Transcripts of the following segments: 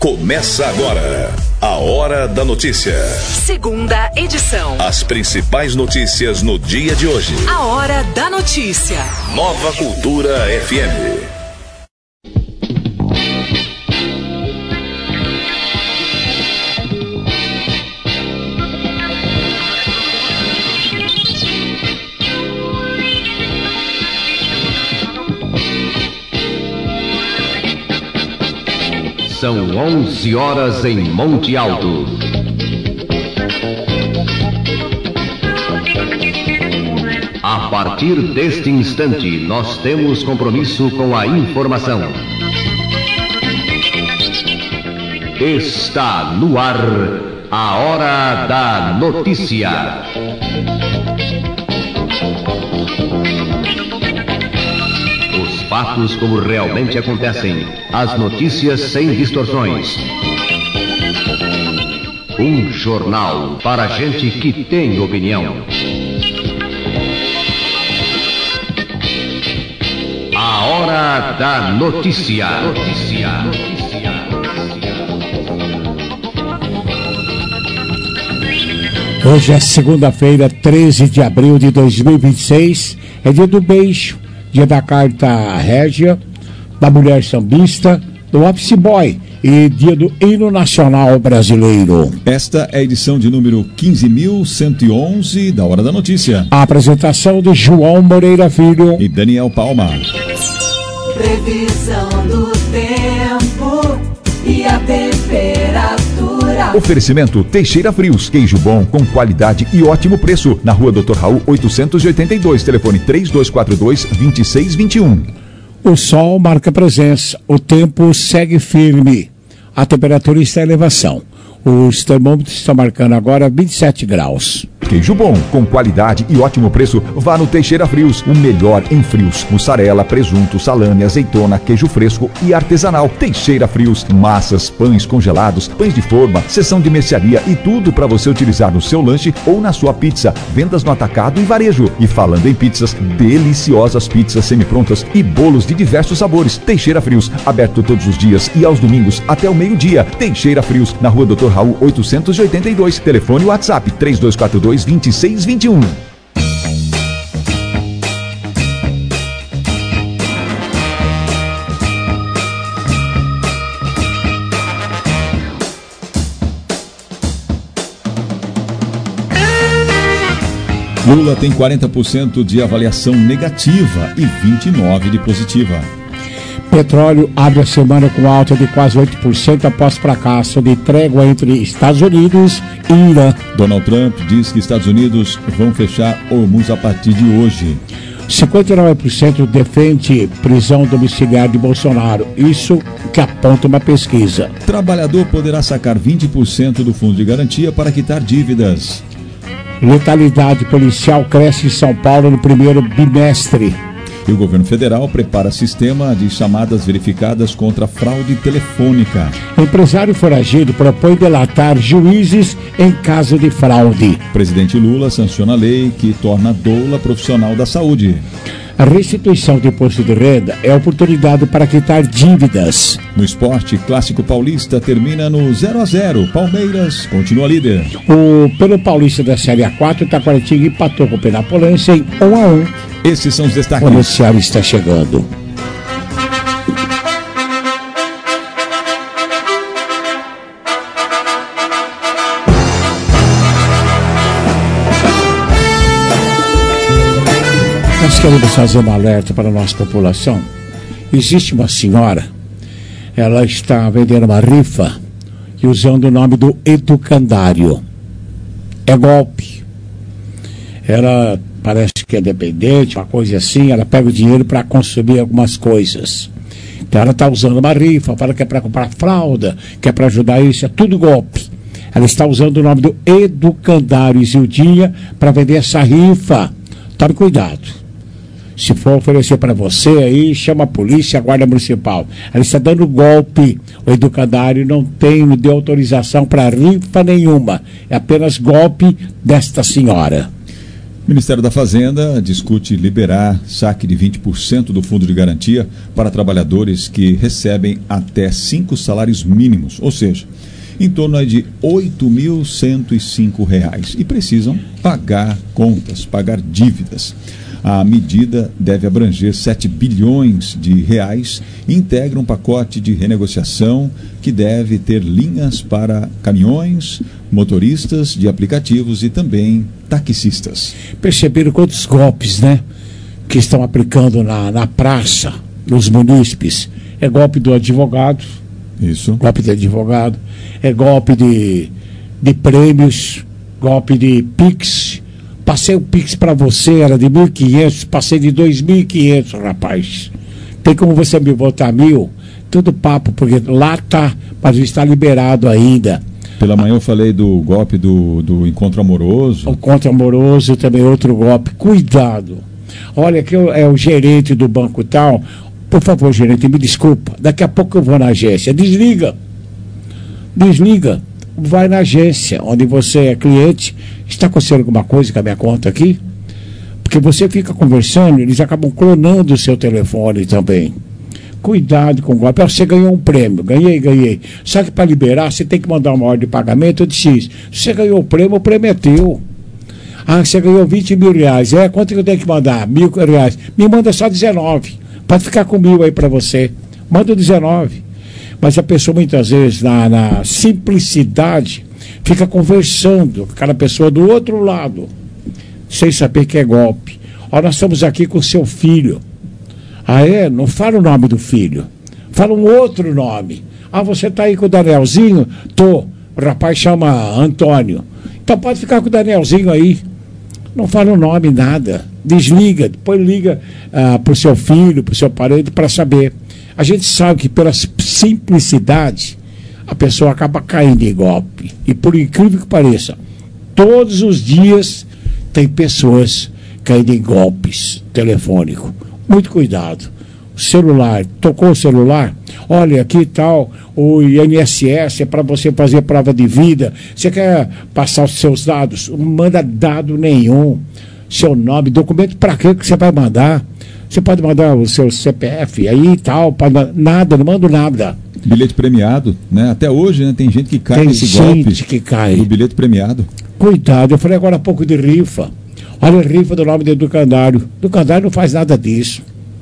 Começa agora a Hora da Notícia. Segunda edição. As principais notícias no dia de hoje. A Hora da Notícia. Nova Cultura FM. São 11 horas em Monte Alto. A partir deste instante, nós temos compromisso com a informação. Está no ar a Hora da Notícia. Fatos como realmente acontecem. As notícias sem distorções. Um jornal para gente que tem opinião. A Hora da Notícia. Hoje é segunda-feira, 13 de abril de 2026. É dia do beijo. Dia da Carta Régia, da Mulher Sambista, do Office Boy e dia do Hino Nacional Brasileiro. Esta é a edição de número 15.111 da Hora da Notícia. A apresentação de João Moreira Filho e Daniel Palma. Previsão do tempo e a temperatura. Oferecimento Teixeira Frios, queijo bom com qualidade e ótimo preço. Na Rua Dr. Raul 882, telefone 3242-2621. O sol marca presença, o tempo segue firme, a temperatura está em elevação. Os termômetros estão marcando agora 27 graus. Queijo bom, com qualidade e ótimo preço, vá no Teixeira Frios, o melhor em frios. Mussarela, presunto, salame, azeitona, queijo fresco e artesanal. Teixeira Frios, massas, pães congelados, pães de forma, seção de mercearia e tudo para você utilizar no seu lanche ou na sua pizza. Vendas no atacado e varejo. E falando em pizzas, deliciosas pizzas semi-prontas e bolos de diversos sabores. Teixeira Frios, aberto todos os dias e aos domingos até o meio-dia. Teixeira Frios, na Rua Dr. Raul 882, telefone WhatsApp 3242-2621. Lula tem 40% de avaliação negativa e 29% de positiva. Petróleo abre a semana com alta de quase 8% após fracasso de trégua entre Estados Unidos e Irã. Donald Trump diz que Estados Unidos vão fechar Hormuz a partir de hoje. 59% defende prisão domiciliar de Bolsonaro. Isso que aponta uma pesquisa. Trabalhador poderá sacar 20% do fundo de garantia para quitar dívidas. Letalidade policial cresce em São Paulo no primeiro bimestre. E o governo federal prepara sistema de chamadas verificadas contra fraude telefônica. Empresário foragido propõe delatar juízes em caso de fraude. Presidente Lula sanciona a lei que torna doula profissional da saúde. A restituição de imposto de renda é oportunidade para quitar dívidas. No esporte, Clássico Paulista termina no 0-0. Palmeiras continua líder. Pelo Paulista da Série A4, Taquaritinga empatou com o Penapolense em 1-1. Esses são os destaques. O noticiário está chegando. Nós queremos fazer um alerta para a nossa população. Existe uma senhora, ela está vendendo uma rifa e usando o nome do Educandário. É golpe. Ela parece que é dependente, uma coisa assim, ela pega o dinheiro para consumir algumas coisas. Então ela está usando uma rifa, fala que é para comprar fralda, que é para ajudar isso, é tudo golpe. Ela está usando o nome do Educandário Isildinha para vender essa rifa. Tome cuidado. Se for oferecer para você aí, chama a polícia, a guarda municipal. Ela está dando golpe. O Educandário não deu autorização para rifa nenhuma. É apenas golpe desta senhora. O Ministério da Fazenda discute liberar saque de 20% do fundo de garantia para trabalhadores que recebem até 5 salários mínimos, ou seja, em torno de R$ 8.105 e precisam pagar contas, pagar dívidas. A medida deve abranger 7 bilhões de reais e integra um pacote de renegociação que deve ter linhas para caminhões, motoristas de aplicativos e também taxistas. Perceberam quantos golpes, né, que estão aplicando na praça, nos munícipes? É golpe do advogado. Isso. Golpe de advogado. É golpe de prêmios, golpe de Pix. Passei o Pix para você, era de 1.500, passei de 2.500, rapaz. Tem como você me botar 1.000? Tudo papo, porque lá tá, mas está liberado ainda. Pela manhã eu falei do golpe do encontro amoroso. O encontro amoroso também é outro golpe. Cuidado. Olha, que é o gerente do banco tal. Por favor, gerente, me desculpa. Daqui a pouco eu vou na agência. Desliga. Vai na agência, onde você é cliente. Está acontecendo alguma coisa com a minha conta aqui? Porque você fica conversando, eles acabam clonando o seu telefone também. Cuidado com o golpe. Você ganhou um prêmio, ganhei. Só que para liberar, você tem que mandar uma ordem de pagamento de X. Se você ganhou o prêmio é teu. Ah, você ganhou 20 mil reais. Quanto que eu tenho que mandar? R$1.000. Me manda só 19. Pode ficar com 1.000 aí para você. Manda 19. Mas a pessoa muitas vezes, na simplicidade, fica conversando com aquela pessoa do outro lado, sem saber que é golpe. Ó, nós estamos aqui com o seu filho. Ah, é? Não fala o nome do filho. Fala um outro nome. Ah, você está aí com o Danielzinho? Tô. O rapaz chama Antônio. Então pode ficar com o Danielzinho aí. Não fala o nome, nada. Desliga, depois liga para o seu filho, para o seu parente, para saber. A gente sabe que pela simplicidade a pessoa acaba caindo em golpe. E por incrível que pareça, todos os dias tem pessoas caindo em golpes telefônicos. Muito cuidado. O celular, tocou o celular? Olha, aqui tal, o INSS é para você fazer prova de vida. Você quer passar os seus dados? Não manda dado nenhum. Seu nome, documento, para que você vai mandar? Você pode mandar o seu CPF aí e tal, nada, não mando nada. Bilhete premiado, né? Até hoje, né, tem gente que cai nesse golpe. Tem gente que cai. Do bilhete premiado. Cuidado, eu falei agora há pouco de rifa. Olha a rifa do nome do Educandário. Educandário não faz nada disso.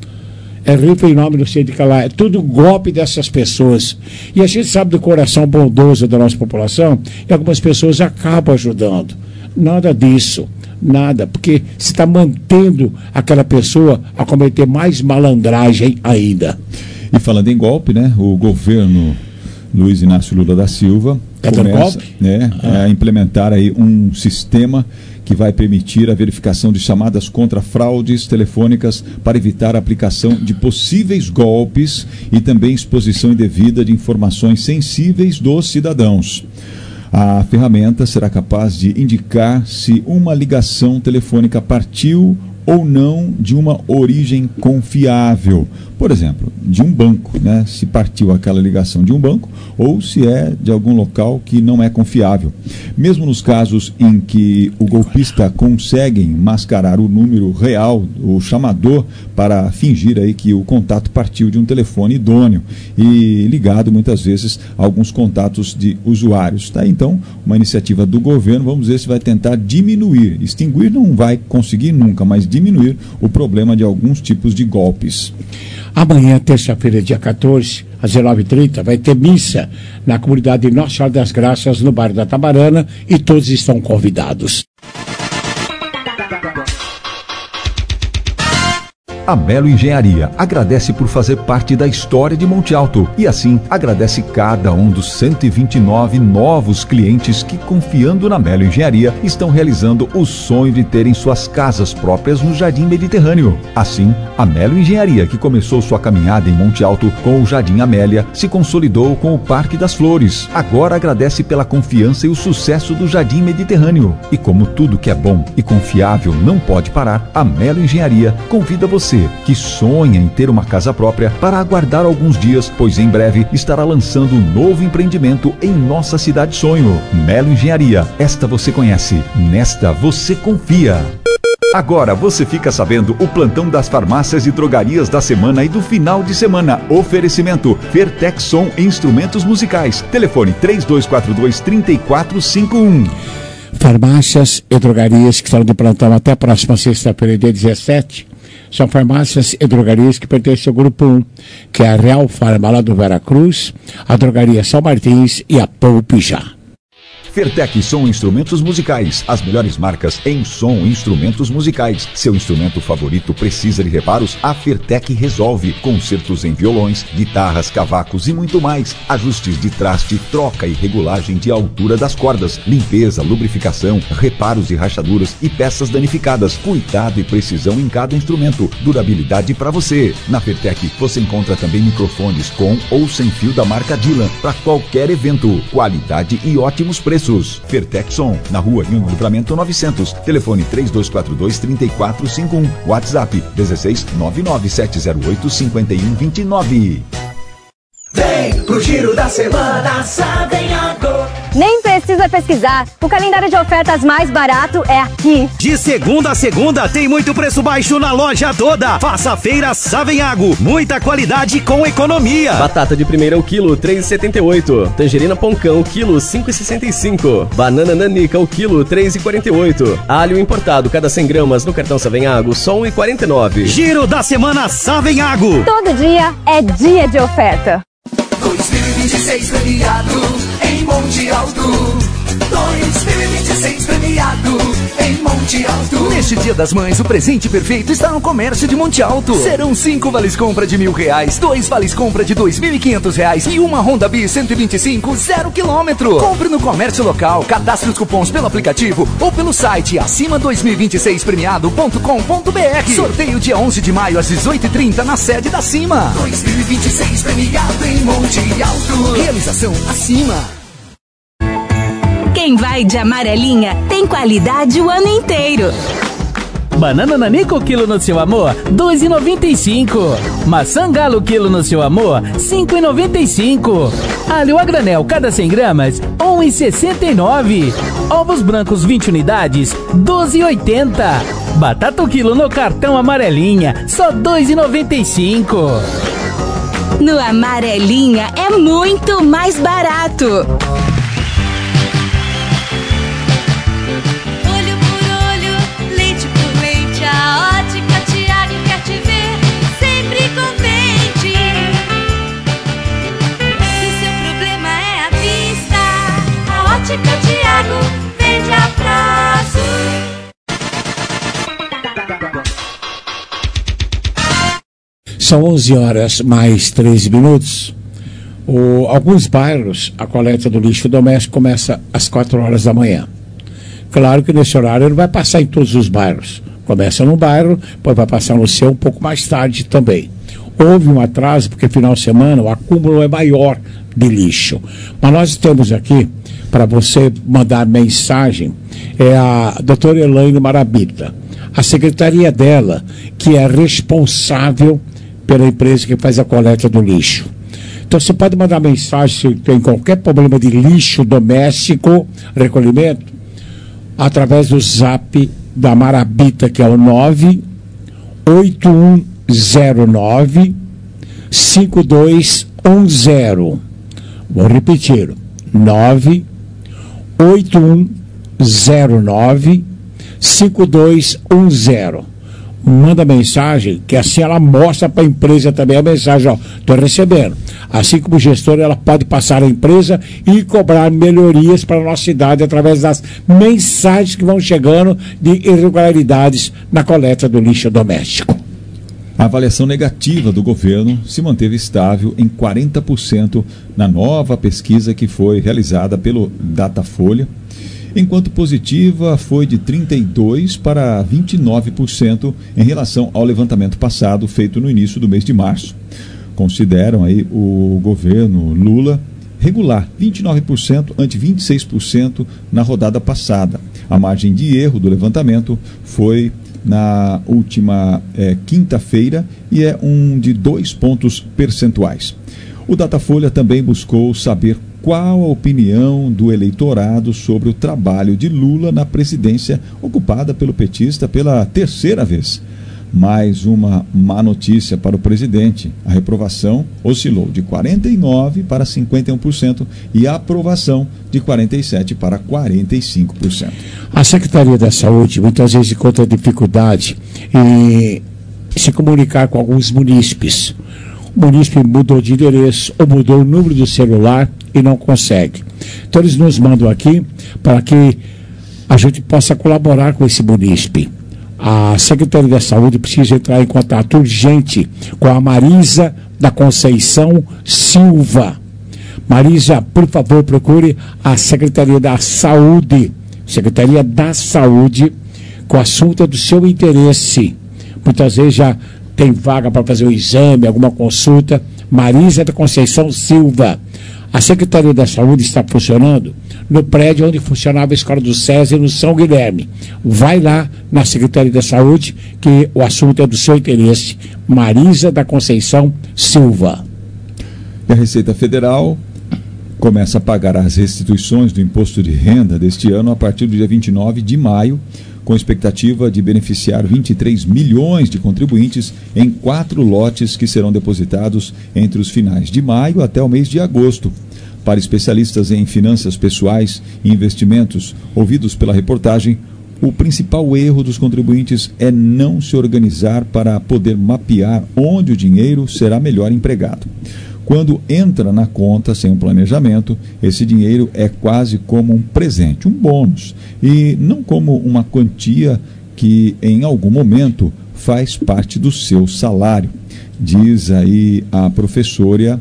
É rifa em nome do sei de que lá. É tudo golpe dessas pessoas. E a gente sabe do coração bondoso da nossa população e algumas pessoas acabam ajudando. Nada disso. Nada, porque se está mantendo aquela pessoa a cometer mais malandragem ainda. E falando em golpe, né? O governo Luiz Inácio Lula da Silva começa a implementar aí um sistema que vai permitir a verificação de chamadas contra fraudes telefônicas para evitar a aplicação de possíveis golpes e também exposição indevida de informações sensíveis dos cidadãos. A ferramenta será capaz de indicar se uma ligação telefônica partiu ou não de uma origem confiável. Por exemplo, de um banco, né? Se partiu aquela ligação de um banco ou se é de algum local que não é confiável. Mesmo nos casos em que o golpista consegue mascarar o número real, o chamador, para fingir aí que o contato partiu de um telefone idôneo e ligado muitas vezes a alguns contatos de usuários. Tá? Então, uma iniciativa do governo, vamos ver se vai tentar diminuir, extinguir não vai conseguir nunca, mas diminuir o problema de alguns tipos de golpes. Amanhã, terça-feira, dia 14, às 19h30, vai ter missa na comunidade Nossa Senhora das Graças, no bairro da Tabarana, e todos estão convidados. A Melo Engenharia agradece por fazer parte da história de Monte Alto e assim agradece cada um dos 129 novos clientes que, confiando na Melo Engenharia, estão realizando o sonho de terem suas casas próprias no Jardim Mediterrâneo. Assim, a Melo Engenharia, que começou sua caminhada em Monte Alto com o Jardim Amélia, se consolidou com o Parque das Flores. Agora agradece pela confiança e o sucesso do Jardim Mediterrâneo. E como tudo que é bom e confiável não pode parar, a Melo Engenharia convida você que sonha em ter uma casa própria para aguardar alguns dias, pois em breve estará lançando um novo empreendimento em nossa cidade sonho. Melo Engenharia, esta você conhece, nesta você confia. Agora você fica sabendo o plantão das farmácias e drogarias da semana e do final de semana. Oferecimento Fertexson Instrumentos Musicais. Telefone 3242-3451. Farmácias e drogarias que estão de plantão até a próxima sexta-feira, dia 17. São farmácias e drogarias que pertencem ao Grupo 1, que é a Real Farma lá do Veracruz, a Drogaria São Martins e a Poupe Já. Fertexson Instrumentos Musicais, as melhores marcas em som e instrumentos musicais. Seu instrumento favorito precisa de reparos? A Fertec resolve. Concertos em violões, guitarras, cavacos e muito mais. Ajustes de traste, troca e regulagem de altura das cordas, limpeza, lubrificação, reparos de rachaduras e peças danificadas. Cuidado e precisão em cada instrumento. Durabilidade para você. Na Fertec você encontra também microfones com ou sem fio da marca Dylan para qualquer evento. Qualidade e ótimos preços. Fertexson, na Rua Rio Livramento 900. Telefone 3242-3451. WhatsApp 16-99708-5129. Vem pro Giro da Semana Savenhago. Nem precisa pesquisar, o calendário de ofertas mais barato é aqui. De segunda a segunda tem muito preço baixo na loja toda. Faça a feira Savenhago, muita qualidade com economia. Batata de primeira o quilo, R$ 3,78. Tangerina Poncão, o quilo, R$ 5,65. Banana Nanica, o quilo, R$ 3,48. Alho importado, cada 100 gramas no cartão Savenhago, só R$ 1,49. Giro da Semana Savenhago. Todo dia é dia de oferta. 2026 premiado em Monte Alto. 2026 premiado em Monte Alto. Neste Dia das Mães, o presente perfeito está no comércio de Monte Alto. Serão 5 vales compra de R$1.000, 2 vales compra de R$2.500 e uma Honda Bis 125 0 km. Compre no comércio local, cadastre os cupons pelo aplicativo ou pelo site acima2026premiado.com.br. Sorteio dia 11 de maio às 18h30 na sede da Acima. 2026 premiado em Monte Alto. Realização Acima. Quem vai de amarelinha tem qualidade o ano inteiro. Banana Nanica o quilo no seu amor, R$ 2,95. Maçã Galo quilo no seu amor, R$ 5,95. Alho a granel cada 100 gramas, R$ 1,69. Ovos brancos 20 unidades, R$ 12,80. Batata o quilo no cartão amarelinha, só R$ 2,95. No Amarelinha é muito mais barato. Tiago, vende a prazo. São 11 horas mais 13 minutos. Alguns bairros, a coleta do lixo doméstico começa às 4 horas da manhã. Claro que nesse horário não vai passar em todos os bairros. Começa num bairro, depois vai passar no seu um pouco mais tarde também. Houve um atraso, porque final de semana o acúmulo é maior de lixo. Mas nós temos aqui, para você mandar mensagem, é a doutora Elaine Marabita. A secretaria dela, que é responsável pela empresa que faz a coleta do lixo. Então você pode mandar mensagem se tem qualquer problema de lixo doméstico, recolhimento, através do zap da Marabita, que é o 98109-5210. Vou repetir, 98109-5210. Manda mensagem, que assim ela mostra para a empresa também a mensagem, ó, estou recebendo. Assim como gestor, ela pode passar à empresa e cobrar melhorias para a nossa cidade através das mensagens que vão chegando de irregularidades na coleta do lixo doméstico. A avaliação negativa do governo se manteve estável em 40% na nova pesquisa que foi realizada pelo Datafolha, enquanto positiva foi de 32% para 29% em relação ao levantamento passado feito no início do mês de março. Consideram aí o governo Lula regular, 29% ante 26% na rodada passada. A margem de erro do levantamento foi na última quinta-feira e é de 2 pontos percentuais. O Datafolha também buscou saber qual a opinião do eleitorado sobre o trabalho de Lula na presidência ocupada pelo petista pela terceira vez. Mais uma má notícia para o presidente. A reprovação oscilou de 49% para 51% e a aprovação de 47% para 45%. A Secretaria da Saúde muitas vezes encontra dificuldade em se comunicar com alguns munícipes. O munícipe mudou de endereço ou mudou o número do celular e não consegue. Então eles nos mandam aqui para que a gente possa colaborar com esse munícipe. A Secretaria da Saúde precisa entrar em contato urgente com a Marisa da Conceição Silva. Marisa, por favor, procure a Secretaria da Saúde. Secretaria da Saúde, com o assunto do seu interesse. Muitas vezes já tem vaga para fazer um exame, alguma consulta. Marisa da Conceição Silva. A Secretaria da Saúde está funcionando no prédio onde funcionava a Escola do César, no São Guilherme. Vai lá na Secretaria da Saúde, que o assunto é do seu interesse. Marisa da Conceição Silva. E a Receita Federal começa a pagar as restituições do imposto de renda deste ano a partir do dia 29 de maio, com expectativa de beneficiar 23 milhões de contribuintes em 4 lotes que serão depositados entre os finais de maio até o mês de agosto. Para especialistas em finanças pessoais e investimentos ouvidos pela reportagem, o principal erro dos contribuintes é não se organizar para poder mapear onde o dinheiro será melhor empregado. Quando entra na conta sem um planejamento, esse dinheiro é quase como um presente, um bônus, e não como uma quantia que em algum momento faz parte do seu salário. Diz aí a professora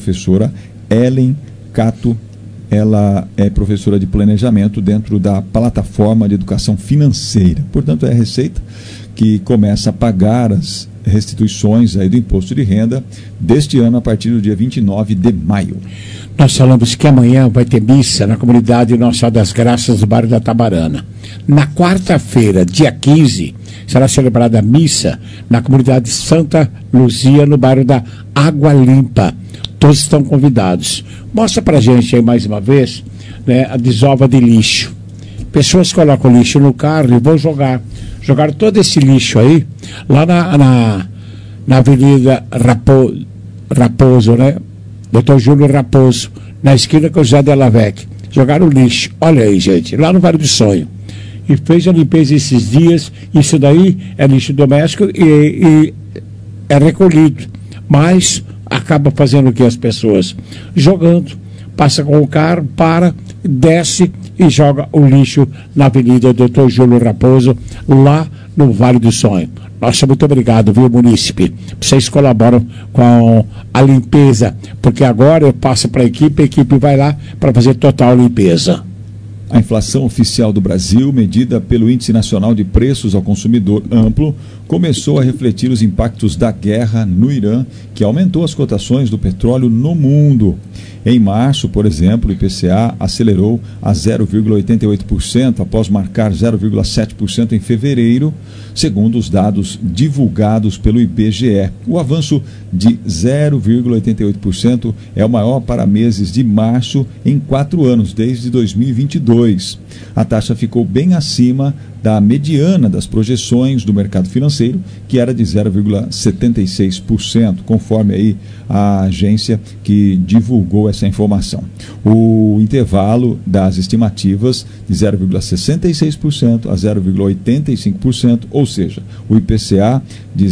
Ellen Cato. Ela é professora de planejamento dentro da plataforma de educação financeira. Portanto, é a Receita que começa a pagar as restituições aí do imposto de renda deste ano a partir do dia 29 de maio. Nós falamos que amanhã vai ter missa na comunidade Nossa das Graças do bairro da Tabarana. Na quarta-feira, dia 15, será celebrada a missa na comunidade Santa Luzia, no bairro da Água Limpa. Todos estão convidados. Mostra pra gente aí mais uma vez, né, a desova de lixo. Pessoas colocam lixo no carro e vão jogar todo esse lixo aí lá na Avenida Raposo, né? Dr. Júlio Raposo, na esquina com o José Della Vecchia. Jogaram lixo, olha aí, gente, lá no Vale do Sonho. E fez a limpeza esses dias. Isso daí é lixo doméstico e é recolhido. Mas acaba fazendo o que as pessoas? Jogando. Passa com o carro, para, desce e joga o lixo na Avenida Dr. Júlio Raposo, lá no Vale do Sonho. Nossa, muito obrigado, viu, munícipe? Vocês colaboram com a limpeza, porque agora eu passo para a equipe vai lá para fazer total limpeza. A inflação oficial do Brasil, medida pelo Índice Nacional de Preços ao Consumidor Amplo, começou a refletir os impactos da guerra no Irã, que aumentou as cotações do petróleo no mundo. Em março, por exemplo, o IPCA acelerou a 0,88% após marcar 0,7% em fevereiro, segundo os dados divulgados pelo IBGE. O avanço de 0,88% é o maior para meses de março em 4 anos, desde 2022. A taxa ficou bem acima da mediana das projeções do mercado financeiro, que era de 0,76%, conforme aí a agência que divulgou essa informação. O intervalo das estimativas de 0,66% a 0,85%, ou seja, o IPCA de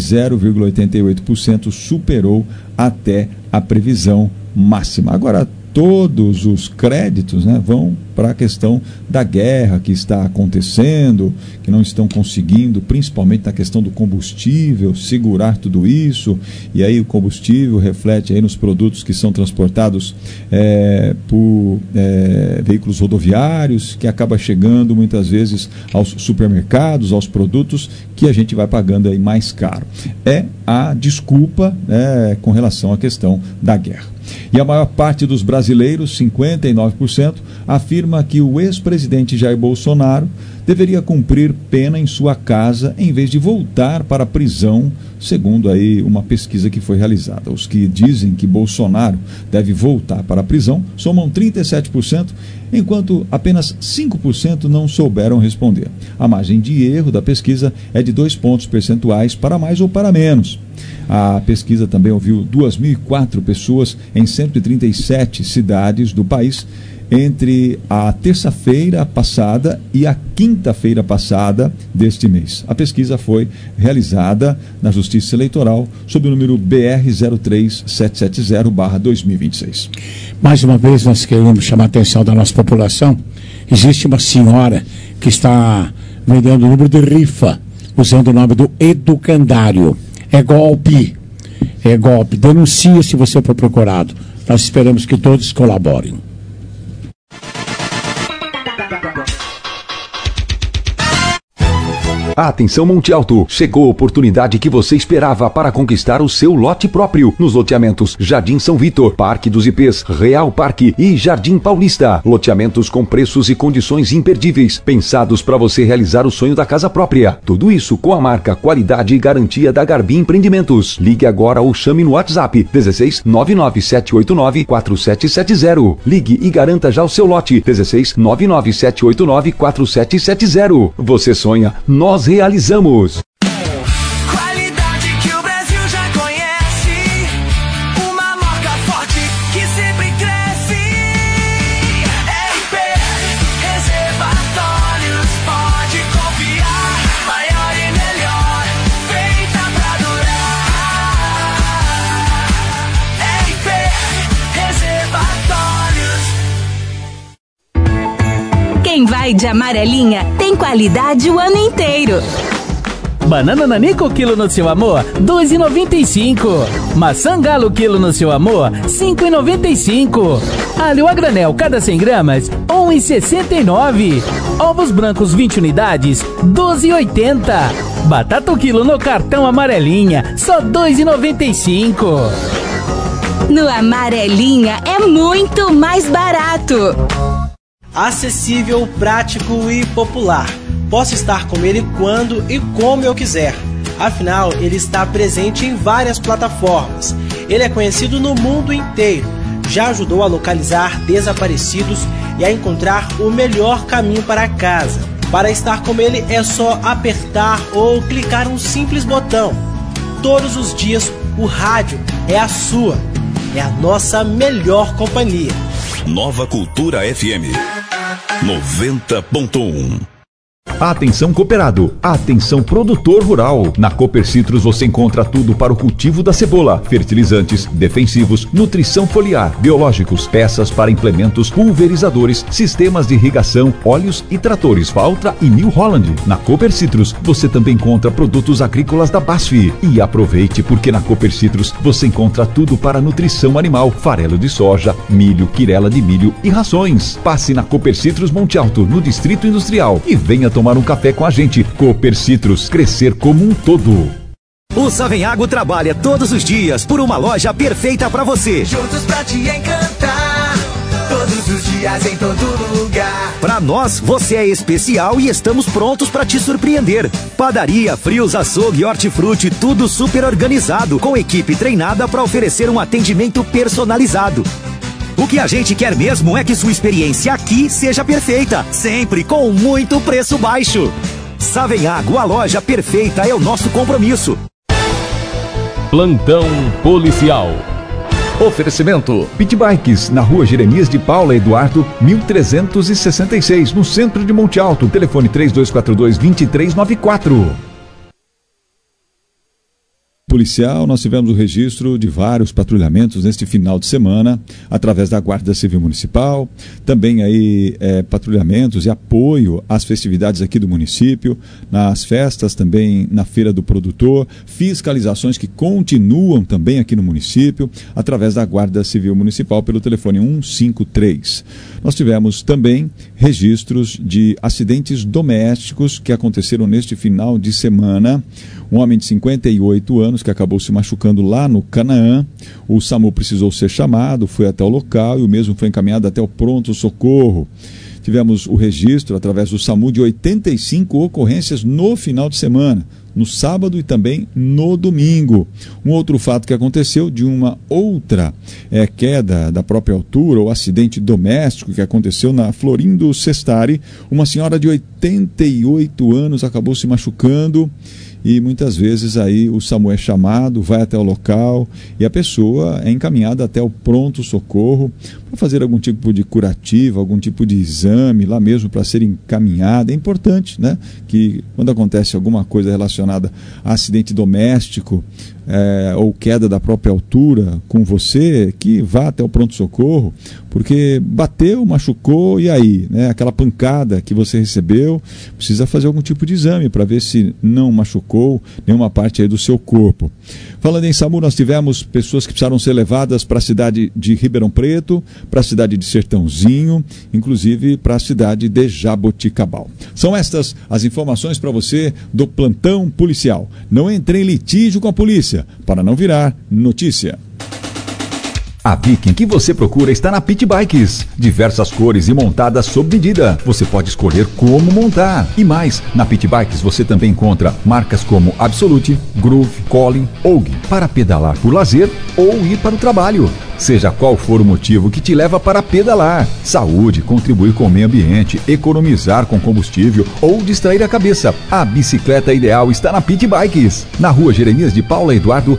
0,88% superou até a previsão máxima. Agora, todos os créditos, né, vão para a questão da guerra que está acontecendo, que não estão conseguindo, principalmente na questão do combustível, segurar tudo isso, e aí o combustível reflete aí nos produtos que são transportados por veículos rodoviários, que acaba chegando muitas vezes aos supermercados, aos produtos que a gente vai pagando aí mais caro. É a desculpa, com relação à questão da guerra. E a maior parte dos brasileiros, 59%, afirma que o ex-presidente Jair Bolsonaro deveria cumprir pena em sua casa em vez de voltar para a prisão, segundo aí uma pesquisa que foi realizada. Os que dizem que Bolsonaro deve voltar para a prisão somam 37%, enquanto apenas 5% não souberam responder. A margem de erro da pesquisa é de 2 pontos percentuais para mais ou para menos. A pesquisa também ouviu 2.004 pessoas em 137 cidades do país entre a terça-feira passada e a quinta-feira passada deste mês. A pesquisa foi realizada na Justiça Eleitoral sob o número BR 03770/2026. Mais uma vez nós queremos chamar a atenção da nossa população. Existe uma senhora que está vendendo o número de rifa usando o nome do Educandário. É golpe. É golpe. Denuncie se você for procurado. Nós esperamos que todos colaborem. Atenção Monte Alto, chegou a oportunidade que você esperava para conquistar o seu lote próprio nos loteamentos Jardim São Vitor, Parque dos IPs, Real Parque e Jardim Paulista. Loteamentos com preços e condições imperdíveis, pensados para você realizar o sonho da casa própria. Tudo isso com a marca, qualidade e garantia da Garbi Empreendimentos. Ligue agora ou chame no WhatsApp 16 99789 4770. Ligue e garanta já o seu lote 16 99789 4770. Você sonha, nós realizamos. Qualidade que o Brasil já conhece, uma marca forte que sempre cresce. RP Reservatórios, pode confiar, maior e melhor, feita pra durar. RP Reservatórios. Quem vai de amarelinha tem qualidade o ano inteiro. Banana nanico quilo no seu amor, 2,95. Maçã galo quilo no seu amor, 5,95. Alho a granel cada 100 gramas, 1,69. Ovos brancos 20 unidades, 12,80. Batata o quilo no cartão amarelinha, só 2,95. No amarelinha é muito mais barato. Acessível, prático e popular. Posso estar com ele quando e como eu quiser. Afinal, ele está presente em várias plataformas. Ele é conhecido no mundo inteiro. Já ajudou a localizar desaparecidos e a encontrar o melhor caminho para casa. Para estar com ele é só apertar ou clicar um simples botão. Todos os dias o rádio é a sua. É a nossa melhor companhia. Nova Cultura FM 90.1. Atenção cooperado, atenção produtor rural. Na Cooper Citrus você encontra tudo para o cultivo da cebola: fertilizantes, defensivos, nutrição foliar, biológicos, peças para implementos, pulverizadores, sistemas de irrigação, óleos e tratores Valtra e New Holland. Na Cooper Citrus você também encontra produtos agrícolas da BASF. E aproveite, porque na Cooper Citrus você encontra tudo para nutrição animal: farelo de soja, milho, quirela de milho e rações. Passe na Cooper Citrus Monte Alto, no Distrito Industrial, e venha tomar um café com a gente. Cooper Citrus, crescer como um todo. O Savenhago trabalha todos os dias por uma loja perfeita para você. Juntos pra te encantar, todos os dias em todo lugar. Para nós, você é especial e estamos prontos para te surpreender. Padaria, frios, açougue, hortifruti, tudo super organizado, com equipe treinada para oferecer um atendimento personalizado. O que a gente quer mesmo é que sua experiência aqui seja perfeita, sempre com muito preço baixo. Savenhago, a loja perfeita, é o nosso compromisso. Plantão Policial. Oferecimento: Pit Bikes, na rua Jeremias de Paula Eduardo, 1366, no centro de Monte Alto. Telefone 3242-2394. Policial, nós tivemos o registro de vários patrulhamentos neste final de semana, através da Guarda Civil Municipal, também aí patrulhamentos e apoio às festividades aqui do município, nas festas também, na Feira do Produtor, fiscalizações que continuam também aqui no município, através da Guarda Civil Municipal pelo telefone 153. Nós tivemos também registros de acidentes domésticos que aconteceram neste final de semana. Um homem de 58 anos anos, que acabou se machucando lá no Canaã. O SAMU precisou ser chamado, foi até o local e o mesmo foi encaminhado até o pronto-socorro. Tivemos o registro, através do SAMU, de 85 ocorrências no final de semana, no sábado e também no domingo. Um outro fato que aconteceu, de uma outra queda da própria altura, ou acidente doméstico que aconteceu na Florindo Sestari. Uma senhora de 88 anos acabou se machucando e muitas vezes aí o SAMU é chamado, vai até o local e a pessoa é encaminhada até o pronto-socorro para fazer algum tipo de curativa, algum tipo de exame lá mesmo para ser encaminhada. É importante, né, que quando acontece alguma coisa relacionada a acidente doméstico ou queda da própria altura com você, que vá até o pronto-socorro, porque bateu, machucou, e aí, né, aquela pancada que você recebeu, precisa fazer algum tipo de exame para ver se não machucou nenhuma parte aí do seu corpo. Falando em SAMU, nós tivemos pessoas que precisaram ser levadas para a cidade de Ribeirão Preto, para a cidade de Sertãozinho, inclusive para a cidade de Jaboticabal. São estas as informações para você do plantão policial. Não entre em litígio com a polícia, para não virar notícia. A Viking que você procura está na Pit Bikes. Diversas cores e montadas sob medida. Você pode escolher como montar. E mais, na Pit Bikes você também encontra marcas como Absolute, Groove, Collin, Og, para pedalar por lazer ou ir para o trabalho. Seja qual for o motivo que te leva para pedalar. Saúde, contribuir com o meio ambiente, economizar com combustível ou distrair a cabeça. A bicicleta ideal está na Pit Bikes. Na rua Jeremias de Paula Eduardo,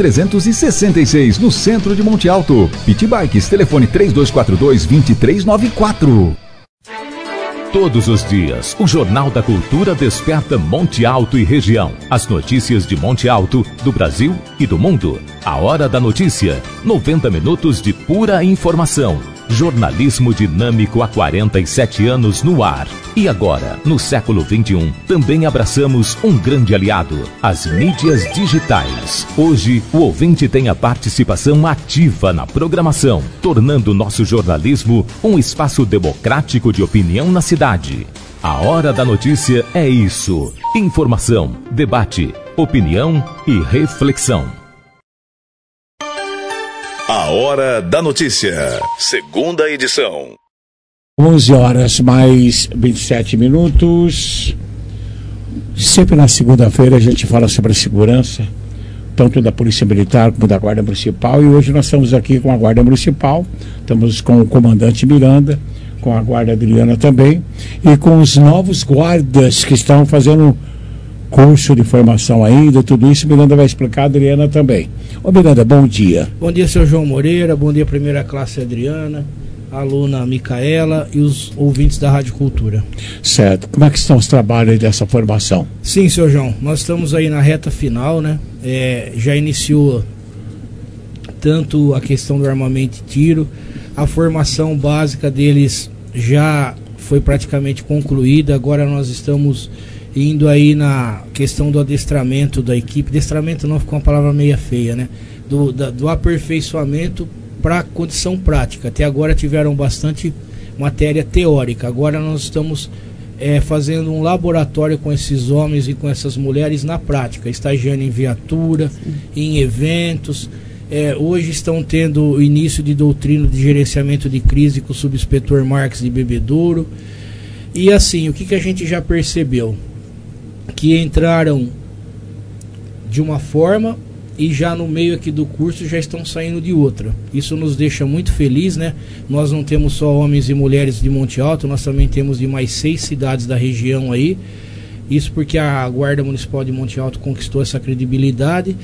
1366, no centro de Monte Alto. Pit Bikes, telefone 3242-2394. Todos os dias, o Jornal da Cultura desperta Monte Alto e região. As notícias de Monte Alto, do Brasil e do mundo. A Hora da Notícia. 90 minutos de pura informação. Jornalismo dinâmico há 47 anos no ar. E agora, no século XXI, também abraçamos um grande aliado, as mídias digitais. Hoje, o ouvinte tem a participação ativa na programação, tornando nosso jornalismo um espaço democrático de opinião na cidade. A Hora da Notícia é isso: informação, debate, opinião e reflexão. A Hora da Notícia, segunda edição. 11 horas mais 27 minutos. Sempre na segunda-feira a gente fala sobre a segurança, tanto da Polícia Militar como da Guarda Municipal. E hoje nós estamos aqui com a Guarda Municipal, estamos com o comandante Miranda, com a Guarda Adriana também, e com os novos guardas que estão fazendo curso de formação ainda, tudo isso Miranda vai explicar, a Adriana também. Ô Miranda, bom dia. Bom dia, seu João Moreira, bom dia, primeira classe Adriana, a aluna Micaela e os ouvintes da Rádio Cultura. Certo, como é que estão os trabalhos dessa formação? Sim, seu João, nós estamos aí na reta final, né? Já iniciou tanto a questão do armamento e tiro, a formação básica deles já foi praticamente concluída, agora nós estamos indo aí na questão do adestramento da equipe. Adestramento não, ficou uma palavra meio feia, né? Do aperfeiçoamento para a condição prática. Até agora tiveram bastante matéria teórica. Agora nós estamos fazendo um laboratório com esses homens e com essas mulheres na prática, estagiando em viatura, em eventos. Hoje estão tendo o início de doutrina de gerenciamento de crise com o subinspetor Marques de Bebedouro. E assim, o que a gente já percebeu? Que entraram de uma forma e já no meio aqui do curso já estão saindo de outra. Isso nos deixa muito feliz, né? Nós não temos só homens e mulheres de Monte Alto, nós também temos de mais 6 cidades da região aí. Isso porque a Guarda Municipal de Monte Alto conquistou essa credibilidade.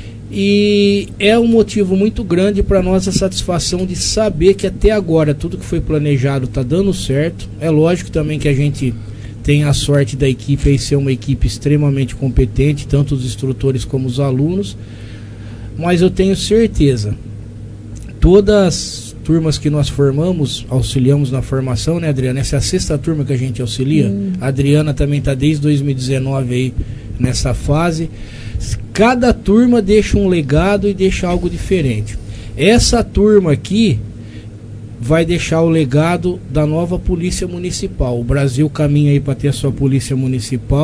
E é um motivo muito grande para nós a satisfação de saber que até agora tudo que foi planejado está dando certo. É lógico também que a gente tem a sorte da equipe aí ser uma equipe extremamente competente, tanto os instrutores como os alunos, mas eu tenho certeza, todas as turmas que nós formamos, auxiliamos na formação, né, Adriana? Essa é a 6ª turma que a gente auxilia. A Adriana também está desde 2019 aí nessa fase. Cada turma deixa um legado e deixa algo diferente. Essa turma aqui vai deixar o legado da nova polícia municipal. O Brasil caminha aí para ter a sua polícia municipal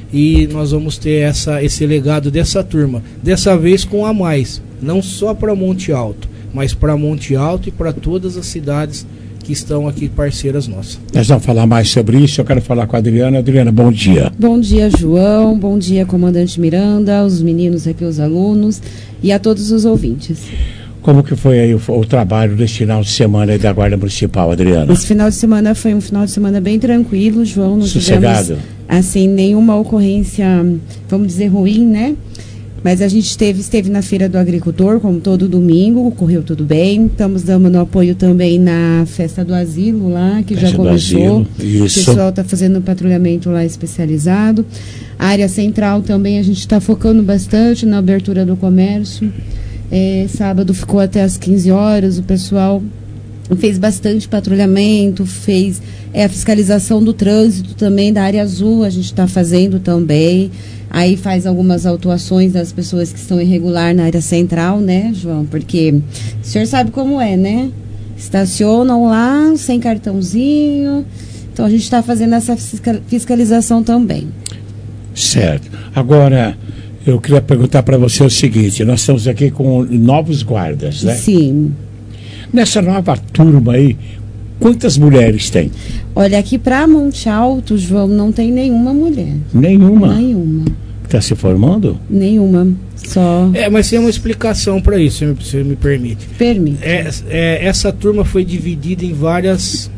e nós vamos ter esse legado dessa turma, dessa vez com a mais, não só para Monte Alto, mas para Monte Alto e para todas as cidades que estão aqui parceiras nossas. Nós vamos falar mais sobre isso. Eu quero falar com a Adriana. Adriana, bom dia. Bom dia, João. Bom dia, comandante Miranda, os meninos aqui, os alunos e a todos os ouvintes. Como que foi aí o trabalho desse final de semana aí da Guarda Municipal, Adriana? Esse final de semana foi um final de semana bem tranquilo, João. Não sossegado? Tivemos, assim, nenhuma ocorrência, vamos dizer, ruim, né? Mas a gente esteve na Feira do Agricultor, como todo domingo, correu tudo bem. Estamos dando apoio também na Festa do Asilo lá, que já começou. Isso. O pessoal está fazendo um patrulhamento lá especializado. A área central também a gente está focando bastante na abertura do comércio. Sábado ficou até às 15 horas, o pessoal fez bastante patrulhamento, fez a fiscalização do trânsito também da área azul, a gente está fazendo também. Aí faz algumas autuações das pessoas que estão irregular na área central, né, João? Porque o senhor sabe como é, né? Estacionam lá sem cartãozinho. Então a gente está fazendo essa fiscalização também. Certo. Agora, eu queria perguntar para você o seguinte: nós estamos aqui com novos guardas, né? Sim. Nessa nova turma aí, quantas mulheres tem? Olha, aqui para Monte Alto, João, não tem nenhuma mulher. Nenhuma? Nenhuma. Está se formando? Nenhuma. Só. Mas tem uma explicação para isso, se você me permite. Permite. Essa turma foi dividida em várias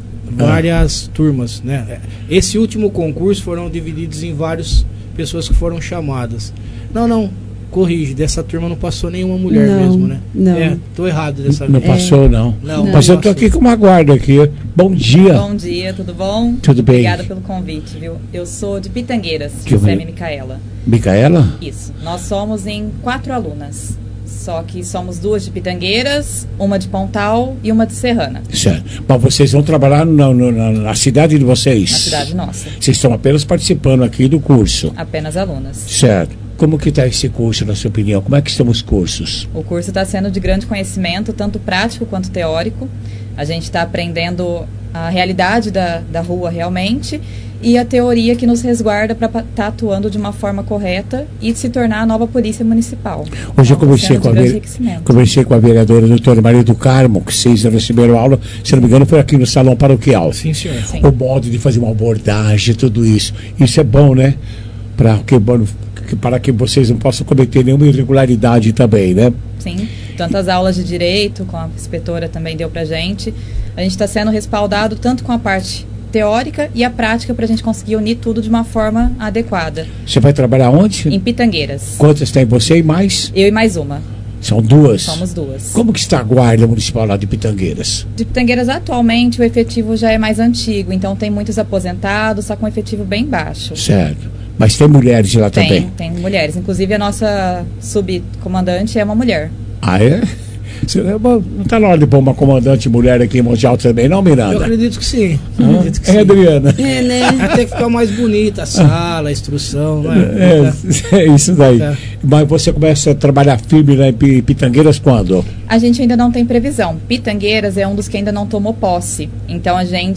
turmas, né? Esse último concurso foram divididos em várias pessoas que foram chamadas. Não, corrige, dessa turma não passou nenhuma mulher mesmo, né? Não. Tô errado dessa vez. Não passou, não. Mas eu tô aqui com uma guarda aqui. Bom dia. Bom dia, tudo bom? Tudo bem. Obrigada pelo convite, viu? Eu sou de Pitangueiras, José Micaela. Micaela? Isso. Nós somos em 4 alunas. Só que somos 2 de Pitangueiras, uma de Pontal e uma de Serrana. Certo. Mas vocês vão trabalhar na cidade de vocês? Na cidade nossa. Vocês estão apenas participando aqui do curso? Apenas alunas. Certo. Como que está esse curso, na sua opinião? Como é que estão os cursos? O curso está sendo de grande conhecimento, tanto prático quanto teórico. A gente está aprendendo a realidade da rua realmente e a teoria que nos resguarda para estar atuando de uma forma correta e se tornar a nova polícia municipal. Hoje eu conversei com a vereadora doutora Maria do Carmo, que vocês receberam aula, se não me engano, foi aqui no Salão Paroquial. Sim, senhor. Sim. O modo de fazer uma abordagem, tudo isso. Isso é bom, né? Para que vocês não possam cometer nenhuma irregularidade também, né? Sim, tantas aulas de direito, com a inspetora também deu pra gente. A gente está sendo respaldado tanto com a parte teórica e a prática para a gente conseguir unir tudo de uma forma adequada. Você vai trabalhar onde? Em Pitangueiras. Quantas tem você e mais? Eu e mais uma. São 2? Somos 2. Como que está a guarda municipal lá de Pitangueiras? De Pitangueiras, atualmente, o efetivo já é mais antigo, então tem muitos aposentados, só com efetivo bem baixo. Certo. Mas tem mulheres lá também? Tem mulheres. Inclusive, a nossa subcomandante é uma mulher. Ah, é? Você não está na hora de pôr uma comandante mulher aqui em Monte Alto também, não, Miranda? Eu acredito que sim. Adriana? Né? Tem que ficar mais bonita a sala, a instrução, não é isso daí. É. Mas você começa a trabalhar firme lá em Pitangueiras quando? A gente ainda não tem previsão. Pitangueiras é um dos que ainda não tomou posse. Então,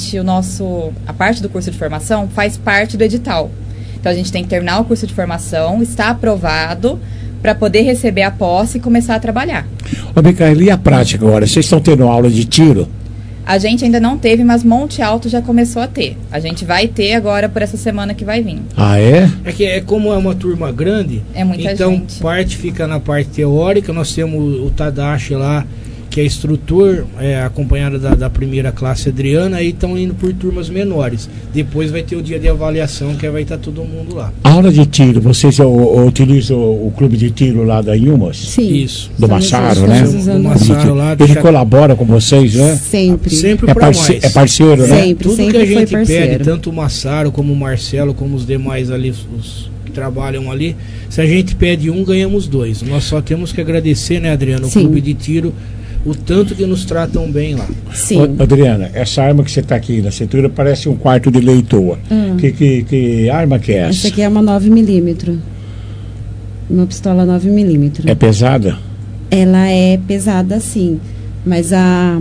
a parte do curso de formação faz parte do edital. Então, a gente tem que terminar o curso de formação, está aprovado, para poder receber a posse e começar a trabalhar. Ô, Micaela, e a prática agora? Vocês estão tendo aula de tiro? A gente ainda não teve, mas Monte Alto já começou a ter. A gente vai ter agora por essa semana que vai vir. Ah, é? Como é uma turma grande, é muita então gente. Parte fica na parte teórica, nós temos o Tadashi lá, que é instrutor, acompanhado da primeira classe Adriana, aí estão indo por turmas menores. Depois vai ter o dia de avaliação, que vai estar todo mundo lá. A aula de tiro, vocês utilizam o clube de tiro lá da Ilmas? Sim. Isso. Do Massaro, né? Do Massaro lá. Ele colabora com vocês, né? Sempre. Sempre para mais. É parceiro, né? Sempre, tudo sempre que a gente foi pede, tanto o Massaro como o Marcelo, como os demais ali, os que trabalham ali, se a gente pede um, ganhamos 2. Nós só temos que agradecer, né, Adriano, o clube de tiro, o tanto que nos tratam bem lá. Sim. Ô, Adriana, essa arma que você está aqui na cintura parece um quarto de leitoa. Que arma que é essa? Essa aqui é uma 9mm. Uma pistola 9mm. É pesada? Ela é pesada, sim. Mas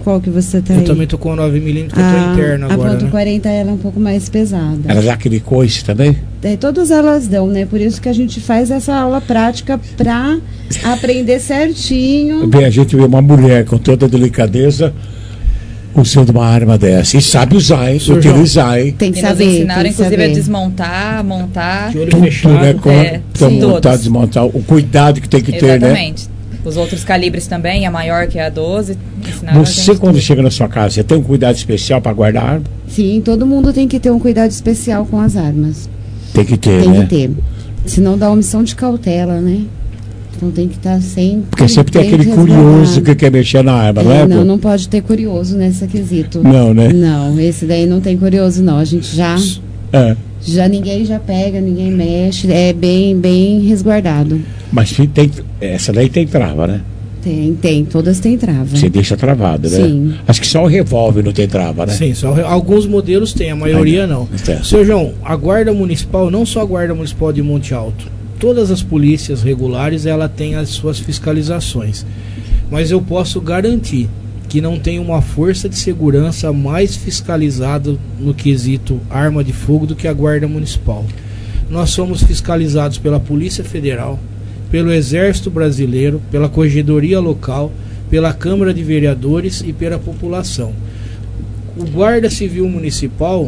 Qual que você tá Eu aí? também tô com a 9mm, que eu tô interno agora, A né? .40 ela é um pouco mais pesada. Ela dá aquele coice também? Todas elas dão, né? Por isso que a gente faz essa aula prática pra aprender certinho. Bem, a gente vê uma mulher com toda delicadeza usando uma arma dessa. E sabe usar, hein? Utilizar, hein? Tem que E saber. nos ensinaram, tem que inclusive, saber. a desmontar, montar. Tudo, né? Então, montar, todos. desmontar. O cuidado que tem que ter, né? Exatamente. Os outros calibres também, a maior que é a 12. ensinaram a Você, gente quando tudo. chega na sua casa, você tem um cuidado especial para guardar a arma? Sim, todo mundo tem que ter um cuidado especial com as armas. Tem que ter, Tem né? que ter. Senão dá omissão de cautela, né? Então tem que estar sempre. Porque sempre tem bem aquele resguardado. curioso que quer mexer na arma, não é? Não, pô? não pode ter curioso nesse quesito. Não, né? Não, esse daí não tem curioso, não. A gente já. É. Já ninguém já pega, ninguém mexe. É bem resguardado. Mas essa daí tem trava, né? Tem. Todas têm trava. Você deixa travado, né? Sim. Acho que só o revólver não tem trava, né? Sim, só alguns modelos tem, a maioria não. Certo. Seu João, a Guarda Municipal, não só a Guarda Municipal de Monte Alto, todas as polícias regulares, ela tem as suas fiscalizações. Mas eu posso garantir que não tem uma força de segurança mais fiscalizada no quesito arma de fogo do que a Guarda Municipal. Nós somos fiscalizados pela Polícia Federal, pelo Exército Brasileiro, pela Corregedoria Local, pela Câmara de Vereadores e pela população. O Guarda Civil Municipal,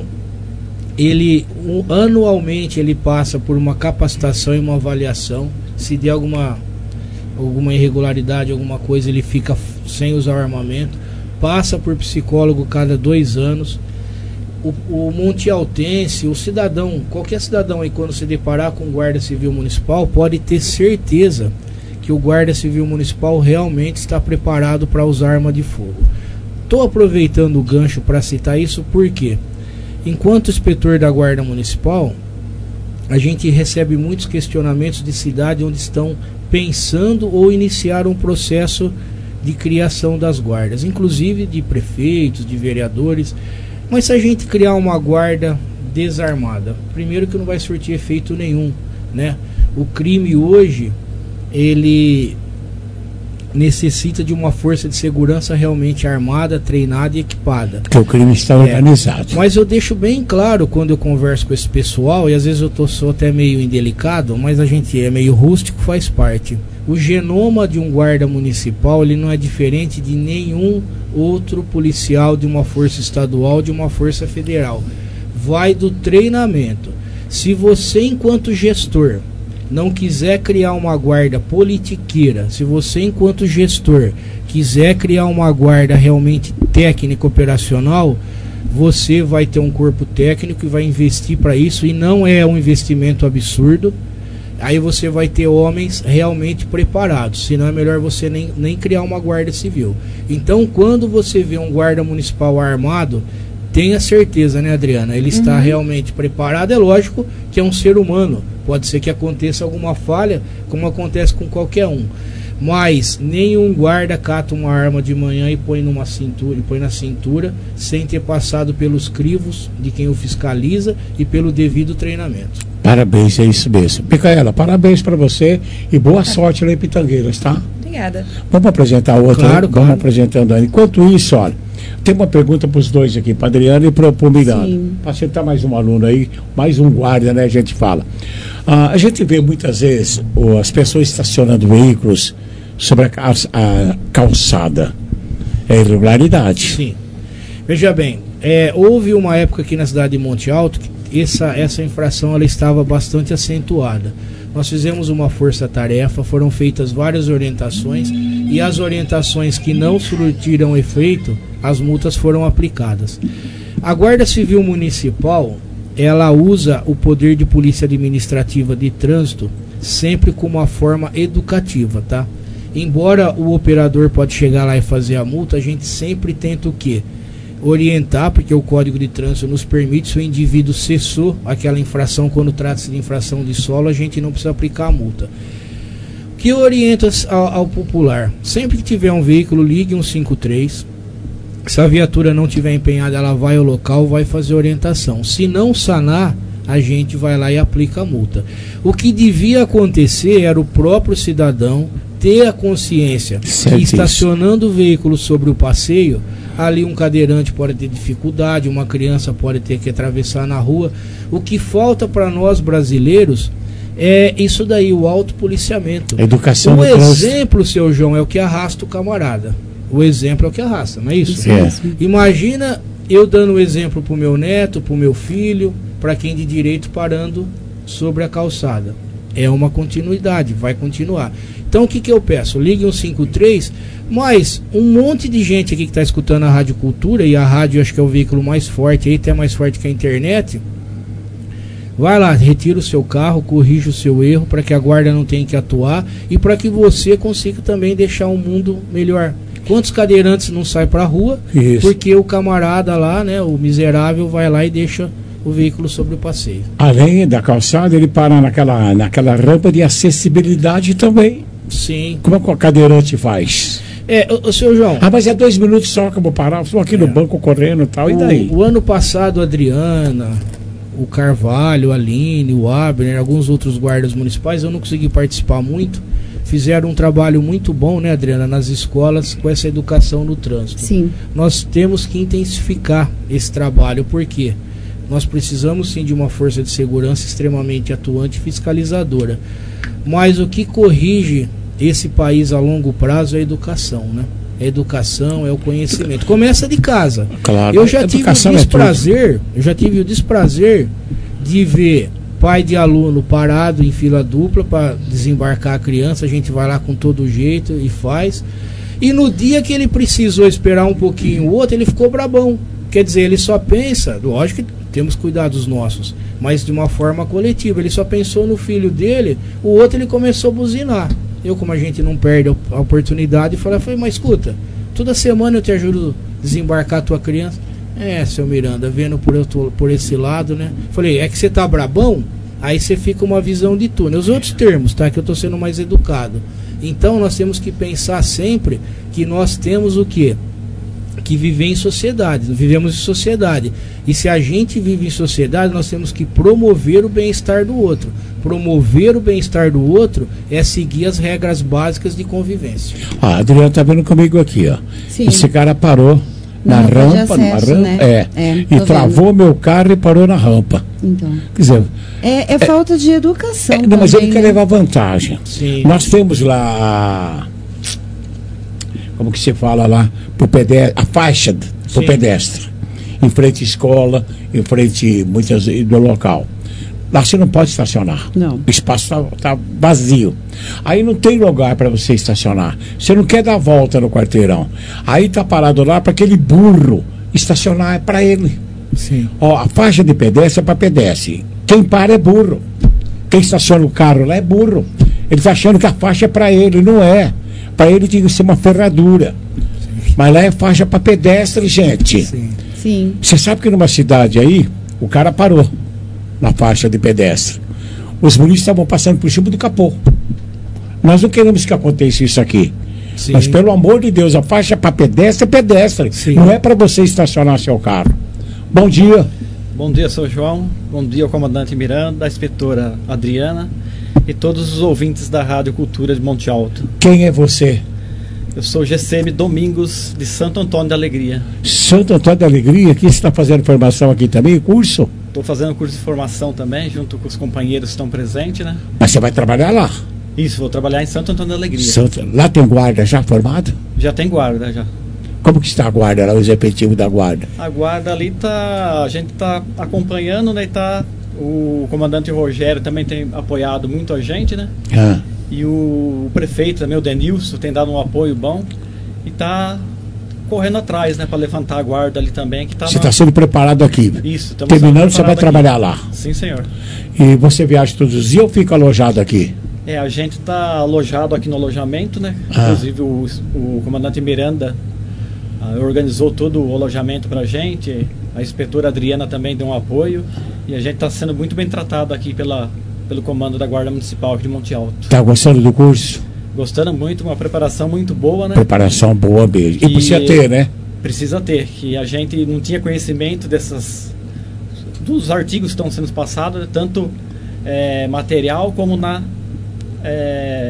anualmente ele passa por uma capacitação e uma avaliação. Se der alguma irregularidade, alguma coisa, ele fica sem usar o armamento. Passa por psicólogo cada 2 anos. O montialtense, o cidadão, qualquer cidadão aí, quando se deparar com o Guarda Civil Municipal, pode ter certeza que o Guarda Civil Municipal realmente está preparado para usar arma de fogo. Estou aproveitando o gancho para citar isso porque, enquanto inspetor da Guarda Municipal, a gente recebe muitos questionamentos de cidade onde estão pensando ou iniciar um processo de criação das guardas, inclusive de prefeitos, de vereadores. Mas se a gente criar uma guarda desarmada, primeiro que não vai surtir efeito nenhum, né? O crime hoje, ele necessita de uma força de segurança realmente armada, treinada e equipada. Porque o crime está organizado. Mas eu deixo bem claro quando eu converso com esse pessoal, e às vezes eu sou até meio indelicado, mas a gente é meio rústico, faz parte. O genoma de um guarda municipal, ele não é diferente de nenhum outro policial de uma força estadual, de uma força federal. Vai do treinamento. Se você, enquanto gestor, não quiser criar uma guarda politiqueira, se você, enquanto gestor, quiser criar uma guarda realmente técnica operacional, você vai ter um corpo técnico e vai investir para isso, e não é um investimento absurdo. Aí você vai ter homens realmente preparados, senão é melhor você nem criar uma guarda civil. Então, quando você vê um guarda municipal armado, tenha certeza, né, Adriana? Ele está realmente preparado. É lógico que é um ser humano, pode ser que aconteça alguma falha, como acontece com qualquer um. Mas nenhum guarda cata uma arma de manhã e põe na cintura, sem ter passado pelos crivos de quem o fiscaliza e pelo devido treinamento. Parabéns, é isso mesmo. Micaela, parabéns para você e boa sorte lá em Pitangueiras, tá? Obrigada. Vamos apresentar outra? Claro. Vamos apresentando aí. Enquanto isso, olha, tem uma pergunta para os dois aqui, para Adriana e para o Miranda. Para citar mais um aluno aí, mais um guarda, né? A gente fala. A gente vê muitas vezes as pessoas estacionando veículos sobre a calçada. É irregularidade. Sim. Veja bem, houve uma época aqui na cidade de Monte Alto que essa infração ela estava bastante acentuada. Nós fizemos uma força-tarefa, foram feitas várias orientações, e as orientações que não surtiram efeito, as multas foram aplicadas. A Guarda Civil Municipal, ela usa o poder de polícia administrativa de trânsito sempre como uma forma educativa, tá? Embora o operador pode chegar lá e fazer a multa, a gente sempre tenta o quê? Orientar, porque o Código de Trânsito nos permite, se o indivíduo cessou aquela infração, quando trata-se de infração de solo, a gente não precisa aplicar a multa. O que orienta ao popular? Sempre que tiver um veículo, ligue 153. Se a viatura não estiver empenhada, ela vai ao local, vai fazer orientação. Se não sanar, a gente vai lá e aplica a multa. O que devia acontecer era o próprio cidadão ter a consciência que estacionando o veículo sobre o passeio, ali um cadeirante pode ter dificuldade, uma criança pode ter que atravessar na rua. O que falta para nós brasileiros é isso daí, o autopoliciamento. Educação. O exemplo, seu João, é o que arrasta o camarada. O exemplo é o que arrasta, não é isso? Imagina eu dando o exemplo para o meu neto, para o meu filho, para quem de direito parando sobre a calçada. É uma continuidade, vai continuar. Então o que eu peço? Ligue 153, mas um monte de gente aqui que está escutando a Rádio Cultura, e a rádio acho que é o veículo mais forte, aí até mais forte que a internet. Vai lá, retira o seu carro, corrija o seu erro para que a guarda não tenha que atuar e para que você consiga também deixar um mundo melhor. Quantos cadeirantes não saem para a rua porque o camarada lá, né, o miserável, vai lá e deixa o veículo sobre o passeio. Além da calçada, ele para naquela rampa de acessibilidade também. Sim. Como é que o cadeirante faz? O senhor João. Mas é 2 minutos só que eu vou parar, estou aqui no banco correndo e tal, e daí? O ano passado, a Adriana, o Carvalho, a Aline, o Abner, alguns outros guardas municipais, eu não consegui participar muito, fizeram um trabalho muito bom, né, Adriana, nas escolas com essa educação no trânsito. Sim. Nós temos que intensificar esse trabalho, porque nós precisamos sim de uma força de segurança extremamente atuante e fiscalizadora. Mas o que corrige esse país a longo prazo é a educação, né? A educação, é o conhecimento. Começa de casa. Claro. Eu já tive o desprazer de ver pai de aluno parado em fila dupla para desembarcar a criança. A gente vai lá com todo jeito e faz. E no dia que ele precisou esperar um pouquinho o outro, ele ficou brabão. Quer dizer, ele só pensa, lógico que temos cuidados nossos, mas de uma forma coletiva. Ele só pensou no filho dele, o outro ele começou a buzinar. Eu, como a gente não perde a oportunidade, falei, mas escuta, toda semana eu te ajudo a desembarcar a tua criança. Seu Miranda, vendo por esse lado, né? Falei, é que você tá brabão? Aí você fica uma visão de túnel. Os outros termos, tá? Que eu tô sendo mais educado. Então nós temos que pensar sempre que nós temos o quê? Que viver em sociedade, vivemos em sociedade. E se a gente vive em sociedade, nós temos que promover o bem-estar do outro. Promover o bem-estar do outro é seguir as regras básicas de convivência. A Adriana tá vendo comigo aqui, ó. Sim. Esse cara parou na rampa, né? E travou meu carro e parou na rampa. Então. Quer dizer, é falta de educação. Não, mas ele também, quer né? levar vantagem. Sim. Nós temos lá, como que se fala lá, pro pedestre, a faixa do pedestre, em frente à escola, em frente muitas do local. Lá você não pode estacionar. Não. O espaço tá vazio. Aí não tem lugar para você estacionar. Você não quer dar a volta no quarteirão. Aí tá parado lá para aquele burro estacionar, é para ele. Sim. Ó, a faixa de pedestre é para pedestre. Quem para é burro. Quem estaciona o carro lá é burro. Ele tá achando que a faixa é para ele, não é. Para ele tem que ser uma ferradura. Sim. Mas lá é faixa para pedestre, gente. Sim. Sim. Você sabe que numa cidade aí, o cara parou na faixa de pedestre. Os polícias estavam passando por cima do capô. Nós não queremos que aconteça isso aqui. Sim. Mas pelo amor de Deus, a faixa para pedestre é pedestre. Sim. Não é para você estacionar seu carro. Bom dia. Bom dia, seu João. Bom dia ao comandante Miranda, a inspetora Adriana e todos os ouvintes da Rádio Cultura de Monte Alto. Quem é você? Eu sou GCM Domingos, de Santo Antônio da Alegria. Santo Antônio da Alegria? Aqui você está fazendo formação aqui também, curso? Estou fazendo curso de formação também, junto com os companheiros que estão presentes, né? Mas você vai trabalhar lá? Isso, vou trabalhar em Santo Antônio da Alegria. Lá tem guarda já formado? Já tem guarda, já. Como que está a guarda lá, os efetivos da guarda? A guarda ali tá, a gente está acompanhando, né? O comandante Rogério também tem apoiado muito a gente, né? E o prefeito também, o Denilson, tem dado um apoio bom e está correndo atrás, né, para levantar a guarda ali também. Você está sendo preparado aqui? Isso. Terminando, você vai trabalhar lá? Sim, senhor. E você viaja todos os dias ou fica alojado aqui? A gente está alojado aqui no alojamento, né? Inclusive o comandante Miranda organizou todo o alojamento para a gente. A inspetora Adriana também deu um apoio. E a gente está sendo muito bem tratado aqui pelo comando da Guarda Municipal aqui de Monte Alto. Está gostando do curso? Gostando muito, uma preparação muito boa, né? Preparação boa mesmo. E precisa ter, né? Precisa ter, que a gente não tinha conhecimento dos artigos que estão sendo passados, né? Tanto material como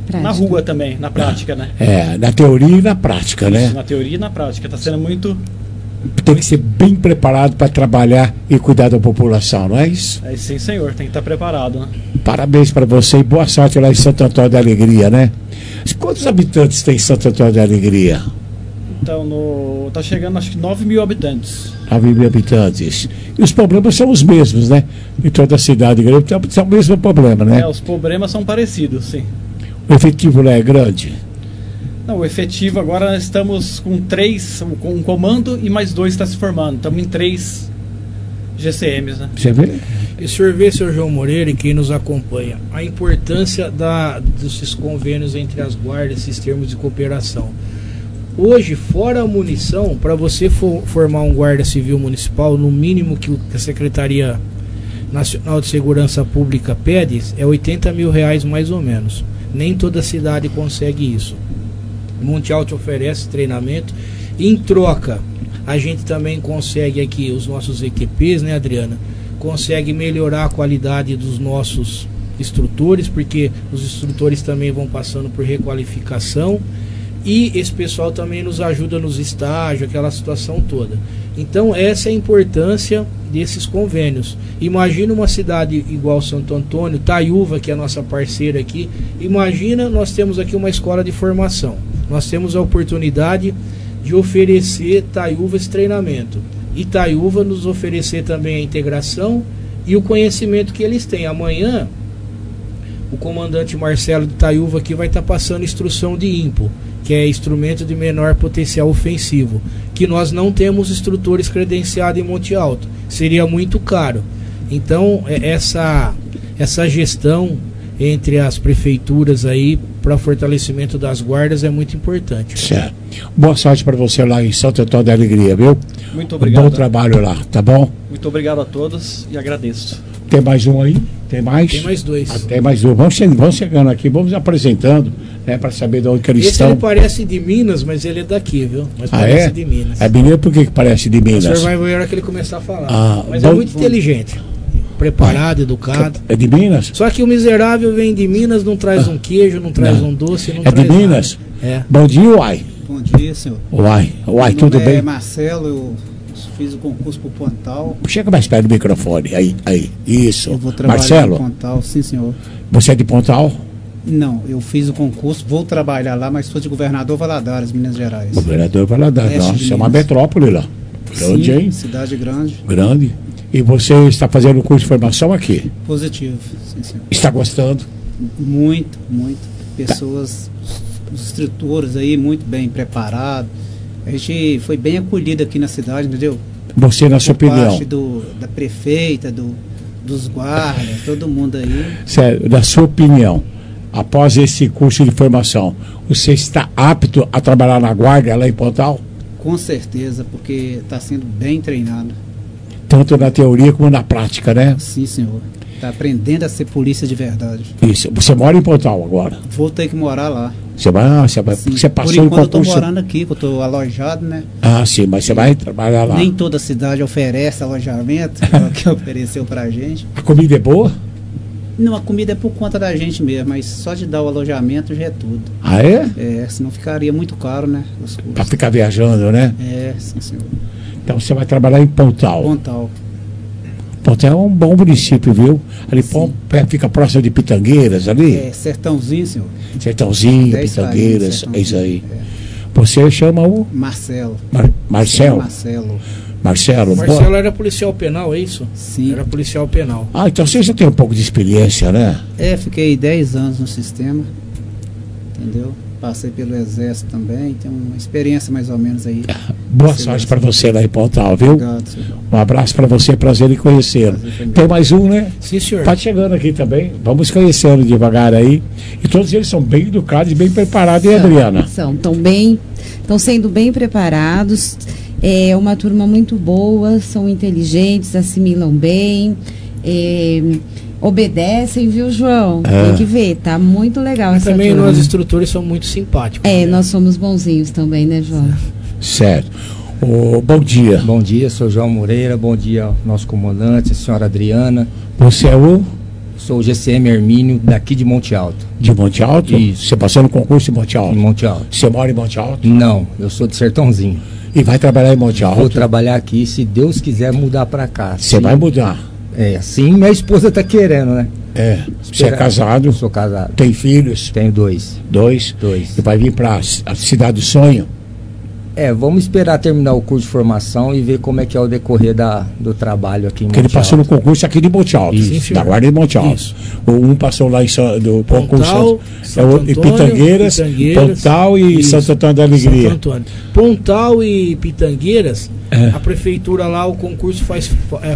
na rua também, na prática, né? Na teoria e na prática, né? Na teoria e na prática. Está sendo muito... Tem que ser bem preparado para trabalhar e cuidar da população, não é isso? Sim, senhor. Tem que estar preparado, né? Parabéns para você e boa sorte lá em Santo Antônio da Alegria, né? Quantos habitantes tem Santo Antônio da Alegria? Então, tá chegando acho que 9.000 habitantes. 9.000 habitantes. E os problemas são os mesmos, né? Em toda a cidade grande tem o mesmo problema, né? Os problemas são parecidos, sim. O efetivo lá é grande? Não, o efetivo agora nós estamos com 3, com um comando e mais 2 está se formando. Estamos em 3 GCMs, né? Você vê? E o senhor vê, senhor João Moreira, e quem nos acompanha, a importância desses convênios entre as guardas, esses termos de cooperação. Hoje, fora a munição, para você formar um guarda civil municipal, no mínimo que a Secretaria Nacional de Segurança Pública pede, é R$80 mil mais ou menos. Nem toda cidade consegue isso. Monte Alto oferece treinamento. Em troca, a gente também consegue aqui, os nossos EQPs, né, Adriana? Consegue melhorar a qualidade dos nossos instrutores, porque os instrutores também vão passando por requalificação. E esse pessoal também nos ajuda nos estágios, aquela situação toda. Então essa é a importância desses convênios. Imagina uma cidade igual Santo Antônio, Taiúva, que é a nossa parceira aqui. Imagina, nós temos aqui uma escola de formação. Nós temos a oportunidade de oferecer Taiúva esse treinamento. E Taiúva nos oferecer também a integração e o conhecimento que eles têm. Amanhã, o comandante Marcelo de Taiúva aqui vai estar passando instrução de IMPO, que é instrumento de menor potencial ofensivo, que nós não temos instrutores credenciados em Monte Alto, seria muito caro. Então essa gestão entre as prefeituras aí para fortalecimento das guardas é muito importante. Certo. Boa sorte para você lá em Santo Antônio da Alegria, viu? Muito obrigado. Bom trabalho lá, tá bom? Muito obrigado a todos e agradeço. Tem mais um aí? Tem mais? Tem mais 2. Tem mais um. Vamos chegando aqui, vamos apresentando, né, para saber de onde que eles estão. Ele parece de Minas, mas ele é daqui, viu? Mas parece de Minas. É mineiro, por que parece de Minas? O senhor vai ver a hora que ele começar a falar. Mas é muito inteligente, preparado, educado. É de Minas? Só que o miserável vem de Minas, não traz um queijo, não traz um doce, não traz de Minas? Nada. É. Bom dia, Uai. Bom dia, senhor. Uai, tudo bem? Marcelo, eu fiz o concurso pro Pontal. Chega mais perto do microfone, aí, isso. Eu vou trabalhar Marcelo? no Pontal, sim, senhor. Você é de Pontal? Não, eu fiz o concurso, vou trabalhar lá, mas sou de Governador Valadares, Minas Gerais. Governador Valadares, nossa, é uma metrópole lá. Grande, sim, hein? Cidade grande. Grande. E você está fazendo o curso de formação aqui? Positivo, sim, senhor. Está gostando? Muito. Pessoas, os instrutores aí, muito bem preparados. A gente foi bem acolhido aqui na cidade, entendeu? Você, na sua opinião? Parte da prefeita, dos guardas, todo mundo aí. Sério, na sua opinião, após esse curso de formação, você está apto a trabalhar na guarda lá em Pontal? Com certeza, porque está sendo bem treinado. Tanto na teoria como na prática, né? Sim, senhor. Está aprendendo a ser polícia de verdade. Isso. Você mora em Pontal agora? Vou ter que morar lá. Você passou por enquanto em concurso? eu estou morando aqui, que eu estou alojado, né? Ah, sim, mas você vai trabalhar lá. Nem toda cidade oferece alojamento, que ofereceu pra gente. A comida é boa? Não, a comida é por conta da gente mesmo, mas só de dar o alojamento já é tudo. Ah, é? É, senão ficaria muito caro, né? Para ficar viajando, né? É, sim, senhor. Então você vai trabalhar em Pontal. Pontal. Pontal é um bom município, viu? Ali fica próximo de Pitangueiras ali. É, Sertãozinho, senhor. Sertãozinho, Pitangueiras, é isso aí. É. Você chama o? Marcelo. Marcelo? Marcelo. Marcelo era policial penal, é isso? Sim. Era policial penal. Ah, então você já tem um pouco de experiência, né? É, fiquei 10 anos no sistema, entendeu? Passei pelo Exército também, tenho uma experiência mais ou menos aí. Boa sorte para você lá em Pontal, viu? Obrigado, senhor. Um abraço para você, prazer em conhecê-lo. Tem mais um, né? Sim, senhor. Tá chegando aqui também, vamos conhecendo devagar aí. E todos eles são bem educados e bem preparados, hein, Adriana? Estão sendo bem preparados. É uma turma muito boa, são inteligentes, assimilam bem, obedecem, viu, João? Tem que ver, tá muito legal essa também turma. Nós instrutores somos muito simpáticos. Né? Nós somos bonzinhos também, né, João? Certo. Bom dia. Bom dia, sou João Moreira, bom dia ao nosso comandante, a senhora Adriana. Você é o? Sou o GCM Hermínio, daqui de Monte Alto. De Monte Alto? Isso. Você passou no concurso em Monte Alto? Em Monte Alto. Você mora em Monte Alto? Não, eu sou de Sertãozinho. E vai trabalhar em Monte Alto? Vou trabalhar aqui, se Deus quiser mudar para cá. Você vai mudar? É, assim minha esposa tá querendo, né? É. Você é casado? Sou casado. Tem filhos? Tenho 2. 2? 2. E vai vir para a Cidade do Sonho? É, vamos esperar terminar o curso de formação e ver como é que é o decorrer do trabalho aqui em Monte Alto. Porque ele passou no concurso aqui de Monte Alto, da Guarda de Monte Alto. Isso. Um passou lá do concurso em Pitangueiras, Pontal e Santo Antônio da Alegria. Santo Antônio. Pontal e Pitangueiras, a prefeitura lá, o concurso faz...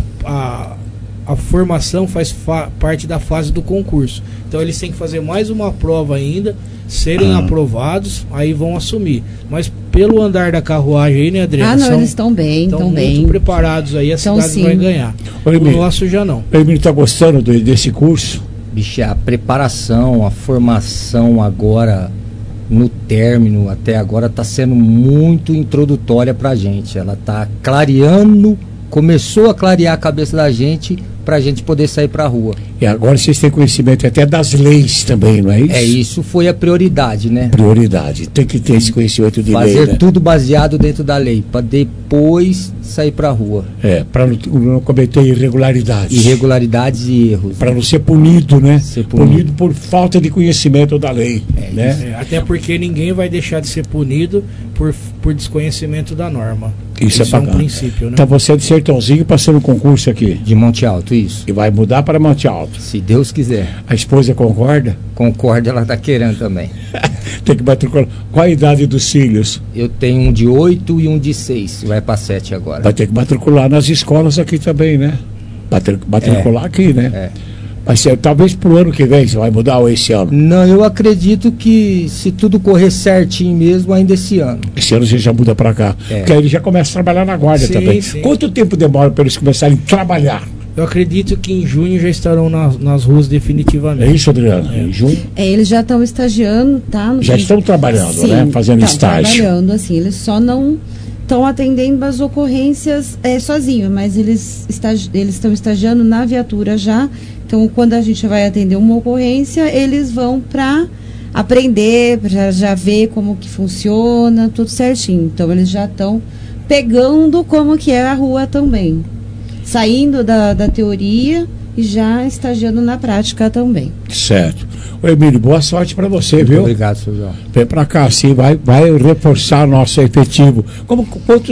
A formação faz parte da fase do concurso. Então eles têm que fazer mais uma prova ainda, serem aprovados, aí vão assumir. Mas pelo andar da carruagem aí, né, Adriana? Eles estão bem, estão bem. Muito preparados aí, a cidade vai ganhar. O nosso já não. O Emílio está gostando desse curso? Bicho, a preparação, a formação agora, no término, até agora, está sendo muito introdutória para a gente. Ela está clareando, começou a clarear a cabeça da gente, para a gente poder sair para a rua. E agora vocês têm conhecimento até das leis também, não é isso? É, isso foi a prioridade, né? Prioridade, tem que ter esse conhecimento de lei, fazer tudo baseado dentro da lei, para depois sair para a rua. É, para não cometer irregularidades. Irregularidades e erros. Para não ser punido, né? Ser punido por falta de conhecimento da lei, né? Até porque ninguém vai deixar de ser punido por desconhecimento da norma. Isso é um princípio, né? Então você é de Sertãozinho passando um concurso aqui? De Monte Alto, isso. E vai mudar para Monte Alto? Se Deus quiser. A esposa concorda? Concorda, ela está querendo também. Tem que matricular. Qual a idade dos filhos? Eu tenho um de 8 e um de 6. Vai para 7 agora. Vai ter que matricular nas escolas aqui também, né? Matricular aqui, né? É. Mas talvez pro ano que vem você vai mudar ou esse ano? Não, eu acredito que se tudo correr certinho mesmo, ainda esse ano. Esse ano você já muda para cá. Porque aí ele já começa a trabalhar na guarda também. Sim. Quanto tempo demora para eles começarem a trabalhar? Eu acredito que em junho já estarão nas ruas definitivamente. É isso, Adriana? Em junho? Eles já estão estagiando, tá? Já estão trabalhando, né? Fazendo estágio. Trabalhando, assim, eles só não estão atendendo as ocorrências sozinhos, mas eles estão estagiando na viatura já. Então, quando a gente vai atender uma ocorrência, eles vão para aprender, para já ver como que funciona, tudo certinho. Então, eles já estão pegando como que é a rua também. Saindo da teoria e já estagiando na prática também. Certo. Ô Emílio, boa sorte para você, muito viu? Obrigado, seu João. Vem para cá, sim, vai reforçar nosso efetivo. Como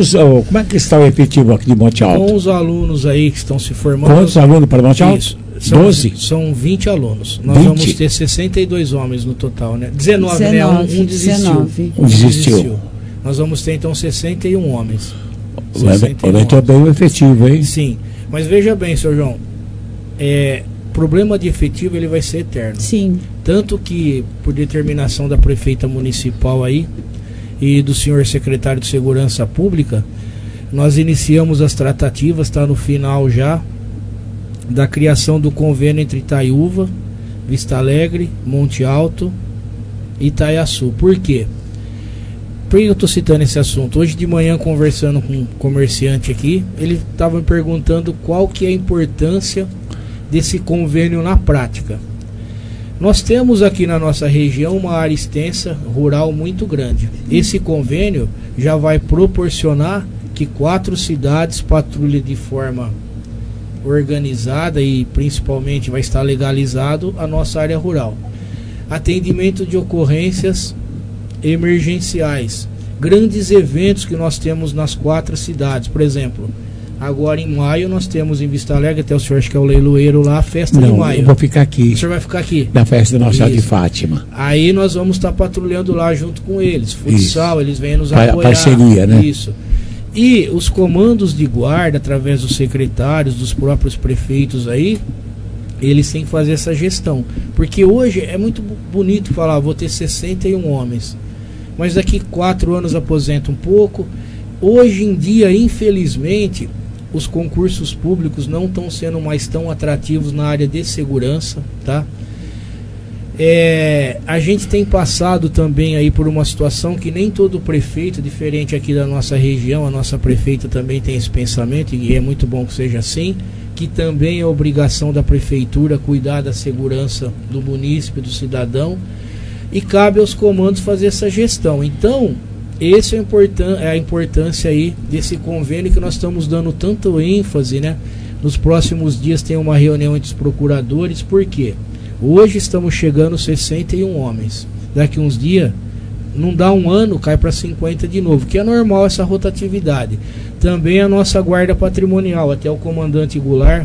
é que está o efetivo aqui de Monte Alto? Com os alunos aí que estão se formando. Quantos alunos para Monte Alto? Isso. 12? São 20 alunos. Nós vamos ter 62 homens no total, né? 19, né? Um desistiu. Um desistiu. Nós vamos ter então 61 homens. Aumentou bem o efetivo, hein? Sim. Mas veja bem, senhor João, problema de efetivo ele vai ser eterno. Sim. Tanto que, por determinação da prefeita municipal aí e do senhor secretário de Segurança Pública, nós iniciamos as tratativas, está no final já, da criação do convênio entre Itaiúva, Vista Alegre, Monte Alto e Itaiaçu. Por quê? Por que eu estou citando esse assunto? Hoje de manhã, conversando com um comerciante aqui, ele estava me perguntando qual que é a importância desse convênio na prática. Nós temos aqui na nossa região uma área extensa, rural, muito grande. Esse convênio já vai proporcionar que 4 cidades patrulhem de forma organizada e principalmente vai estar legalizado a nossa área rural. Atendimento de ocorrências emergenciais, grandes eventos que nós temos nas 4 cidades, por exemplo, agora em maio nós temos em Vista Alegre, até o senhor acho que é o leiloeiro lá, a festa de maio. Eu vou ficar aqui. O senhor vai ficar aqui? Na festa da Nossa Senhora de Fátima. Aí nós vamos estar patrulhando lá junto com eles, futsal, eles vêm nos apoiar. Parceria, né? Isso. E os comandos de guarda, através dos secretários, dos próprios prefeitos aí, eles têm que fazer essa gestão. Porque hoje é muito bonito falar, vou ter 61 homens. Mas daqui 4 anos aposenta um pouco. Hoje em dia, infelizmente, os concursos públicos não estão sendo mais tão atrativos na área de segurança, tá? A gente tem passado também aí por uma situação que nem todo prefeito, diferente aqui da nossa região, a nossa prefeita também tem esse pensamento, e é muito bom que seja assim, que também é obrigação da prefeitura cuidar da segurança do munícipe, do cidadão, e cabe aos comandos fazer essa gestão. Então, essa é a importância aí desse convênio que nós estamos dando tanto ênfase, né? Nos próximos dias tem uma reunião entre os procuradores, por quê? Hoje estamos chegando a 61 homens. Daqui uns dias, não dá um ano, cai para 50 de novo, que é normal essa rotatividade. Também a nossa guarda patrimonial, até o comandante Goulart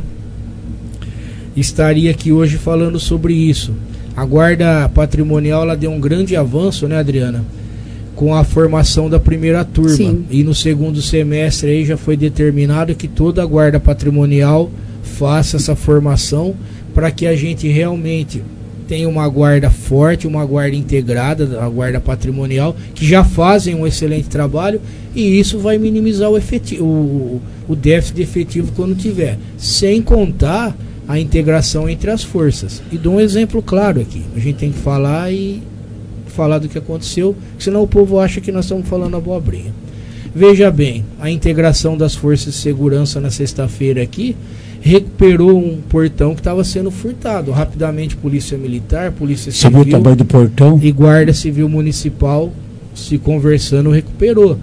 estaria aqui hoje falando sobre isso. A guarda patrimonial, ela deu um grande avanço, né, Adriana? Com a formação da primeira turma. Sim. E no segundo semestre aí já foi determinado que toda a guarda patrimonial faça essa formação para que a gente realmente tenha uma guarda forte, uma guarda integrada, a guarda patrimonial, que já fazem um excelente trabalho, e isso vai minimizar o déficit efetivo quando tiver, sem contar a integração entre as forças. E dou um exemplo claro aqui, a gente tem que falar do que aconteceu, senão o povo acha que nós estamos falando abobrinha. Veja bem, a integração das forças de segurança na sexta-feira aqui recuperou um portão que estava sendo furtado. Rapidamente, Polícia Militar, Polícia Civil... Você viu o tamanho do portão? E Guarda Civil Municipal, se conversando, recuperou.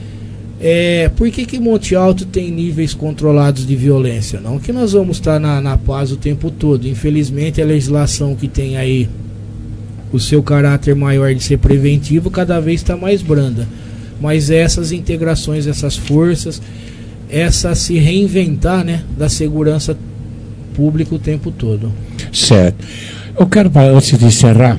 Por que Monte Alto tem níveis controlados de violência? Não que nós vamos estar na paz o tempo todo. Infelizmente, a legislação que tem aí o seu caráter maior de ser preventivo cada vez está mais branda. Mas essas integrações, essas forças, essa se reinventar, né, da segurança pública o tempo todo. Certo. Eu quero, antes de encerrar,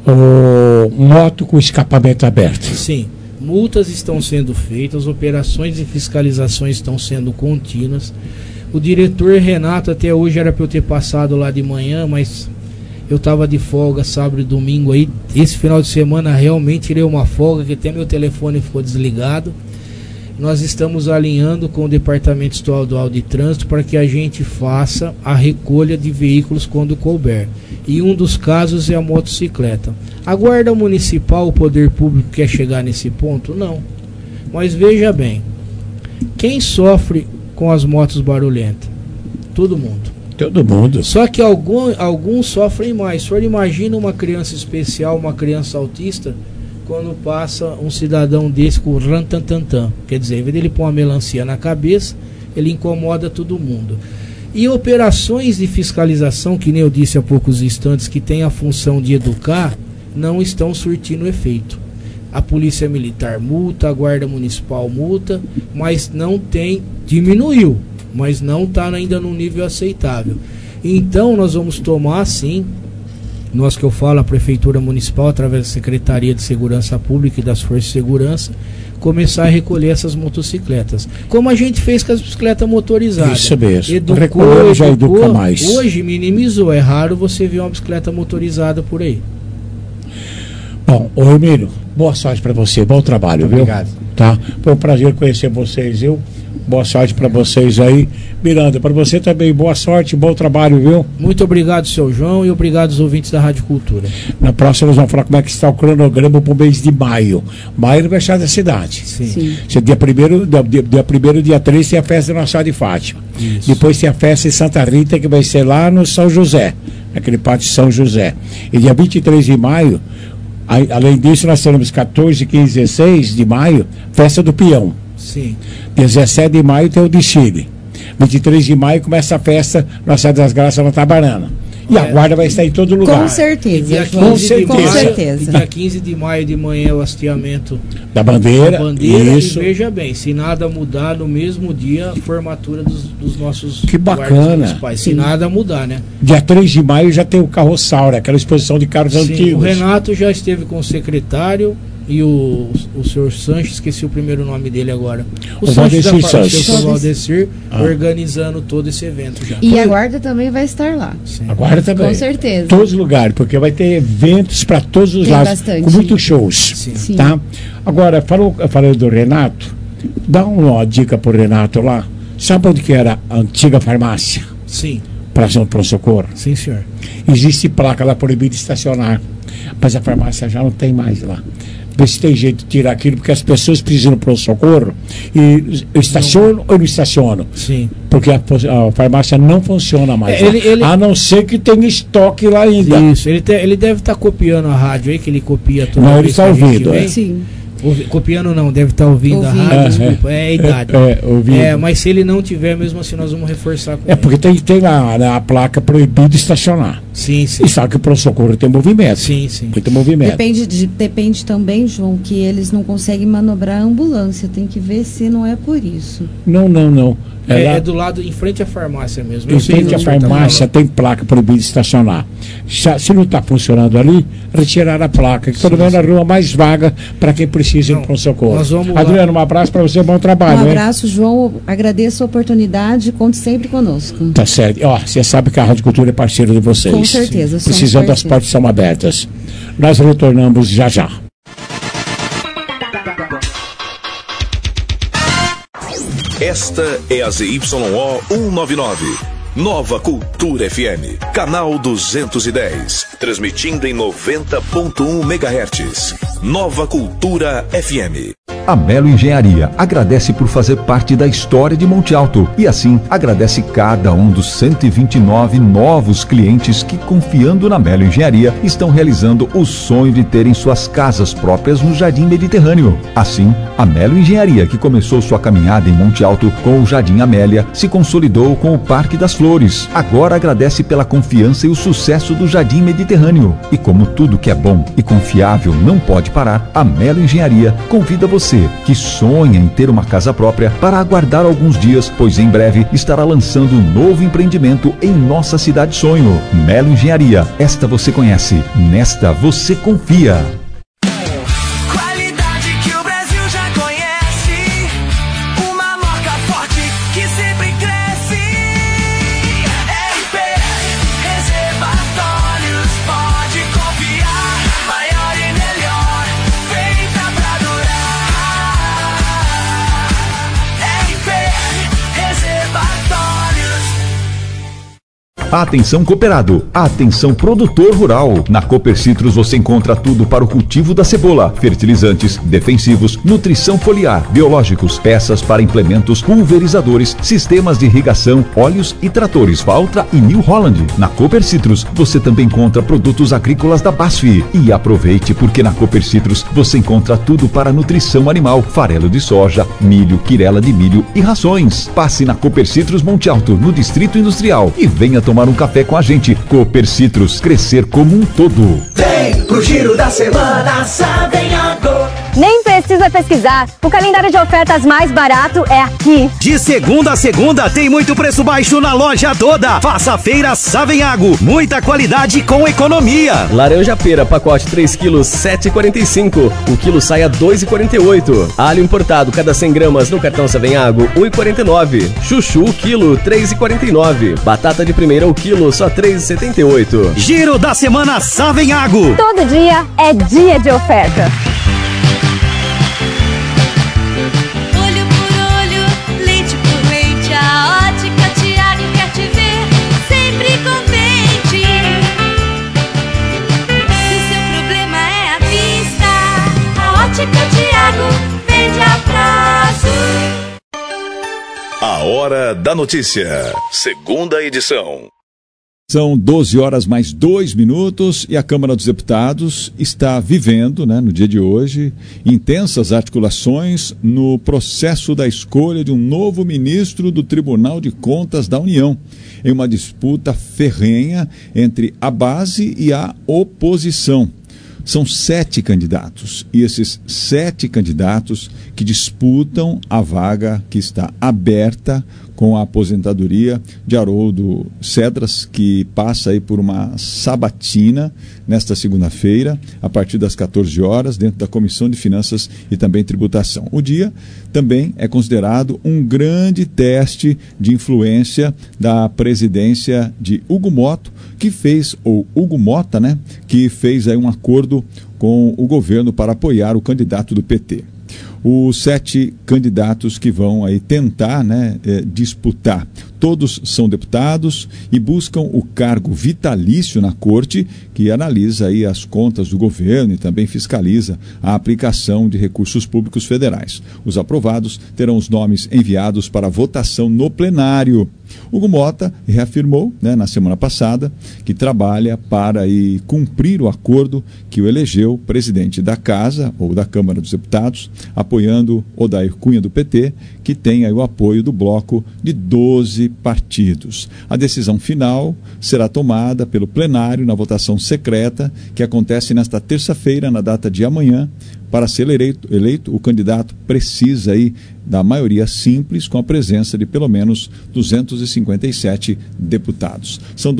moto com escapamento aberto. Sim. Multas estão sendo feitas, operações de fiscalizações estão sendo contínuas. O diretor Renato, até hoje era para eu ter passado lá de manhã, mas eu estava de folga sábado e domingo aí. Esse final de semana realmente tirei uma folga, que até meu telefone ficou desligado. Nós estamos alinhando com o Departamento Estadual de Trânsito para que a gente faça a recolha de veículos quando couber. E um dos casos é a motocicleta. A Guarda Municipal, o Poder Público, quer chegar nesse ponto? Não. Mas veja bem, quem sofre com as motos barulhentas? Todo mundo. Todo mundo. Só que alguns sofrem mais. O senhor imagina uma criança especial, uma criança autista, quando passa um cidadão desse com rantantantan. Quer dizer, em vez dele pôr uma melancia na cabeça, ele incomoda todo mundo. E operações de fiscalização, que nem eu disse há poucos instantes, que tem a função de educar, não estão surtindo efeito. A Polícia Militar multa, a Guarda Municipal multa, mas não tem, diminuiu, mas não está ainda num nível aceitável. Então nós vamos tomar, sim, nós que eu falo, a Prefeitura Municipal, através da Secretaria de Segurança Pública e das Forças de Segurança, começar a recolher essas motocicletas. Como a gente fez com as bicicletas motorizadas. Isso mesmo. Educou, já educa mais. Hoje minimizou. É raro você ver uma bicicleta motorizada por aí. Bom, ô Emílio, boa sorte para você, bom trabalho, Obrigado. Viu? Tá? Foi um prazer conhecer vocês, viu? Boa sorte para vocês aí. Miranda, para você também, boa sorte, bom trabalho, viu? Muito obrigado, seu João, e obrigado aos ouvintes da Rádio Cultura. Na próxima nós vamos falar como é que está o cronograma para o mês de maio. Maio é aniversário da cidade. Sim. Dia 1º, dia 3 tem a festa de Nossa Senhora de Fátima. Isso. Depois tem a festa em Santa Rita, que vai ser lá no São José, naquele pátio São José. E dia 23 de maio, além disso, nós teremos 14, 15, 16 de maio, festa do Peão. Sim. 17 de maio tem o desfile. 23 de maio começa a festa Nossa Senhora das Graças na Tabarana. E a guarda vai estar em todo lugar. Com certeza. Com certeza. Dia 15 de maio de manhã é o hasteamento da bandeira. Isso. E veja bem, se nada mudar, no mesmo dia a formatura dos nossos que bacana. Municipais. Se nada mudar, né? Dia 3 de maio já tem o Carrossauro, aquela exposição de carros antigos. O Renato já esteve com o secretário e o senhor Sanches, esqueci o primeiro nome dele agora. O Valdecir, organizando todo esse evento já. E a Guarda também vai estar lá. Sim. A Guarda também. Com certeza. Todos os lugares, porque vai ter eventos para todos os lados, com muitos shows. Sim. Tá? Agora, falando do Renato, dá uma dica pro Renato lá. Sabe onde que era a antiga farmácia? Sim. Praça do Socorro? Sim, senhor. Existe placa lá proibida de estacionar, mas a farmácia já não tem mais lá. ver se tem jeito de tirar aquilo, porque as pessoas precisam para o socorro e estacionam ou não estacionam. Sim. Porque a farmácia não funciona mais. A não ser que tenha estoque lá ainda. Isso, ele deve estar copiando a rádio aí, que ele copia tudo. Não, ele está ouvindo. Sim. Copiando não, deve estar ouvindo a rádio, desculpa, é a idade. Mas se ele não tiver, mesmo assim nós vamos reforçar com ele. Porque tem lá a placa proibido estacionar. Sim, sim. E sabe que o pronto-socorro tem movimento. Sim, sim. Muito movimento. Depende também, João, que eles não conseguem manobrar a ambulância. Tem que ver se não é por isso. Não. É do lado, em frente à farmácia mesmo. Em frente à farmácia tem placa proibida de estacionar. Se não está funcionando ali, retirar a placa, que pelo menos a rua mais vaga para quem precisa ir para o socorro. Adriano, um abraço para você, bom trabalho. Um abraço, João. Agradeço a oportunidade, conte sempre conosco. Tá certo. Você sabe que a Rádio Cultura é parceiro de vocês. Com certeza. Precisando, as portas são abertas. Nós retornamos já. Esta é a ZYO 199, Nova Cultura FM, canal 210, transmitindo em 90.1 MHz. Nova Cultura FM. A Melo Engenharia agradece por fazer parte da história de Monte Alto e assim agradece cada um dos 129 novos clientes que, confiando na Melo Engenharia, estão realizando o sonho de terem suas casas próprias no Jardim Mediterrâneo. Assim, a Melo Engenharia, que começou sua caminhada em Monte Alto com o Jardim Amélia, se consolidou com o Parque das Flores. Agora agradece pela confiança e o sucesso do Jardim Mediterrâneo. E como tudo que é bom e confiável não pode parar, a Melo Engenharia convida você que sonha em ter uma casa própria para aguardar alguns dias, pois em breve estará lançando um novo empreendimento em nossa cidade sonho. Melo Engenharia, esta você conhece, nesta você confia. Qualidade que o Brasil já conhece, uma marca forte que sempre cresce. RP Reservatórios, pode confiar, maior e melhor, feita pra durar. RP Reservatórios. Atenção cooperado, atenção produtor rural. Na Cooper Citrus você encontra tudo para o cultivo da cebola: fertilizantes, defensivos, nutrição foliar, biológicos, peças para implementos, pulverizadores, sistemas de irrigação, óleos e tratores Valtra e New Holland. Na Cooper Citrus você também encontra produtos agrícolas da BASF. E aproveite, porque na Cooper Citrus você encontra tudo para nutrição animal: farelo de soja, milho, quirela de milho e rações. Passe na Cooper Citrus Monte Alto, no Distrito Industrial, e venha tomar um café com a gente. Cooper Citrus, crescer como um todo. Vem pro Giro da Semana Savenhago. Nem precisa pesquisar. O calendário de ofertas mais barato é aqui. De segunda a segunda tem muito preço baixo na loja toda. Faça a feira Savenhago. Muita qualidade com economia. Laranja pera, pacote 3 quilos, 7,45. O quilo sai a 2,48. Alho importado, cada 100 gramas no cartão Savenhago, 1,49. Chuchu, quilo, 3,49. Batata de primeira, o quilo, só 3,78. Giro da Semana Savenhago. Todo dia é dia de oferta. Olho por olho, leite por leite, a Ótica Tiago quer te ver sempre contente. Se o seu problema é a vista, a Ótica Tiago vende a prazo. A Hora da Notícia, segunda edição. São 12 horas mais 2 minutos e a Câmara dos Deputados está vivendo, no dia de hoje, intensas articulações no processo da escolha de um novo ministro do Tribunal de Contas da União, em uma disputa ferrenha entre a base e a oposição. São 7 candidatos, e esses 7 candidatos que disputam a vaga que está aberta com a aposentadoria de Haroldo Cedras, que passa aí por uma sabatina nesta segunda-feira, a partir das 14 horas, dentro da Comissão de Finanças e também Tributação. O dia também é considerado um grande teste de influência da presidência de Hugo Mota, que fez aí um acordo com o governo para apoiar o candidato do PT. Os 7 candidatos que vão aí tentar disputar. Todos são deputados e buscam o cargo vitalício na corte, que analisa aí as contas do governo e também fiscaliza a aplicação de recursos públicos federais. Os aprovados terão os nomes enviados para votação no plenário. Hugo Mota reafirmou, na semana passada, que trabalha para aí cumprir o acordo que o elegeu presidente da Casa, ou da Câmara dos Deputados, apoiando Odair Cunha do PT, que tem aí o apoio do bloco de 12 partidos. A decisão final será tomada pelo plenário na votação secreta, que acontece nesta terça-feira, na data de amanhã. Para ser eleito, o candidato precisa aí da maioria simples, com a presença de pelo menos 257 deputados. São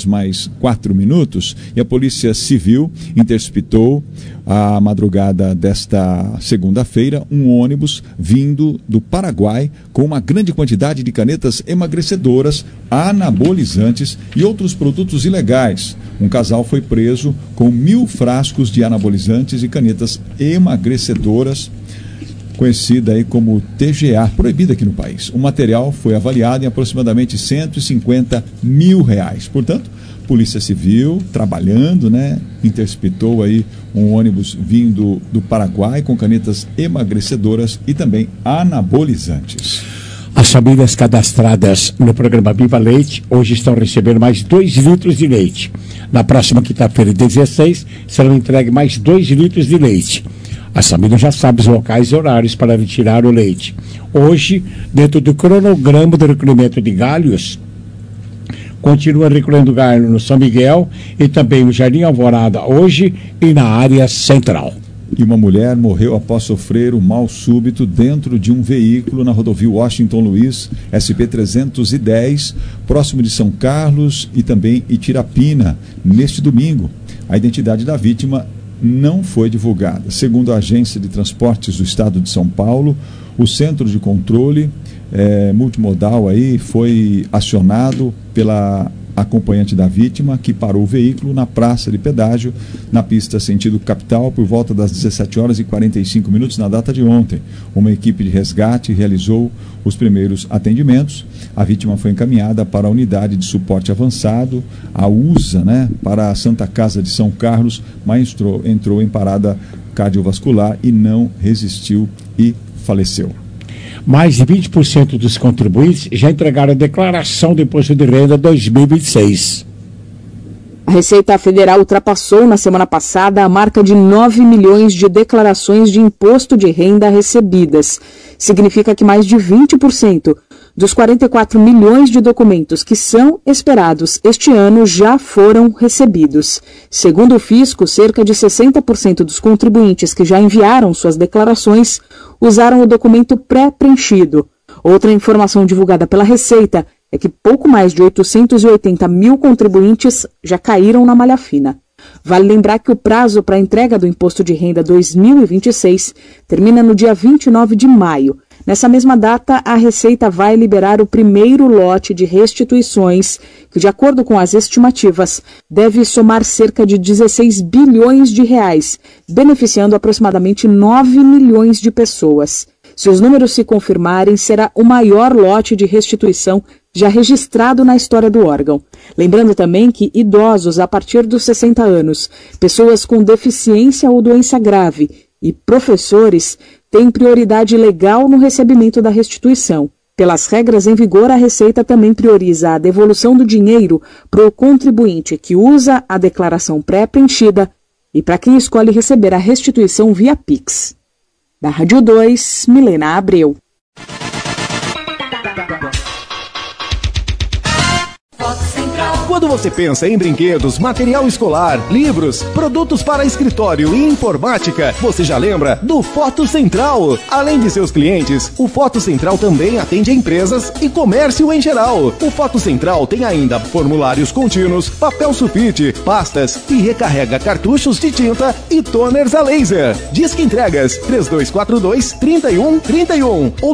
12h+4 e a Polícia Civil interceptou à madrugada desta segunda-feira um ônibus vindo do Paraguai com uma grande quantidade de canetas emagrecedoras, anabolizantes e outros produtos ilegais. Um casal foi preso com 1.000 frascos de anabolizantes e canetas emagrecedoras, conhecida aí como TGA, proibida aqui no país. O material foi avaliado em aproximadamente R$150 mil. Portanto, Polícia Civil trabalhando, interceptou aí um ônibus vindo do Paraguai com canetas emagrecedoras e também anabolizantes. As famílias cadastradas no programa Viva Leite hoje estão recebendo mais 2 litros de leite. Na próxima quinta-feira, 16, serão entregues mais 2 litros de leite. As famílias já sabem os locais e horários para retirar o leite. Hoje, dentro do cronograma do recolhimento de galhos, continua recolhendo galho no São Miguel e também no Jardim Alvorada hoje e na área central. E uma mulher morreu após sofrer um mal súbito dentro de um veículo na rodovia Washington Luiz, SP-310, próximo de São Carlos e também Itirapina, neste domingo. A identidade da vítima não foi divulgada. Segundo a Agência de Transportes do Estado de São Paulo, o Centro de Controle Multimodal aí foi acionado pela acompanhante da vítima, que parou o veículo na praça de pedágio, na pista sentido capital, por volta das 17h45 na data de ontem. Uma equipe de resgate realizou os primeiros atendimentos. A vítima foi encaminhada para a unidade de suporte avançado, a USA, para a Santa Casa de São Carlos, mas entrou em parada cardiovascular e não resistiu e faleceu. Mais de 20% dos contribuintes já entregaram a declaração do Imposto de Renda 2026. A Receita Federal ultrapassou na semana passada a marca de 9 milhões de declarações de imposto de renda recebidas. Significa que mais de 20% dos 44 milhões de documentos que são esperados este ano já foram recebidos. Segundo o Fisco, cerca de 60% dos contribuintes que já enviaram suas declarações usaram o documento pré-preenchido. Outra informação divulgada pela Receita é que pouco mais de 880 mil contribuintes já caíram na malha fina. Vale lembrar que o prazo para a entrega do Imposto de Renda 2026 termina no dia 29 de maio. Nessa mesma data, a Receita vai liberar o primeiro lote de restituições, que, de acordo com as estimativas, deve somar cerca de 16 bilhões de reais, beneficiando aproximadamente 9 milhões de pessoas. Se os números se confirmarem, será o maior lote de restituição já registrado na história do órgão. Lembrando também que idosos a partir dos 60 anos, pessoas com deficiência ou doença grave e professores têm prioridade legal no recebimento da restituição. Pelas regras em vigor, a Receita também prioriza a devolução do dinheiro para o contribuinte que usa a declaração pré-preenchida e para quem escolhe receber a restituição via Pix. Da Rádio 2, Milena Abreu. Quando você pensa em brinquedos, material escolar, livros, produtos para escritório e informática, você já lembra do Foto Central. Além de seus clientes, o Foto Central também atende empresas e comércio em geral. O Foto Central tem ainda formulários contínuos, papel sulfite, pastas e recarrega cartuchos de tinta e toners a laser. Disque entregas 3242-3131 ou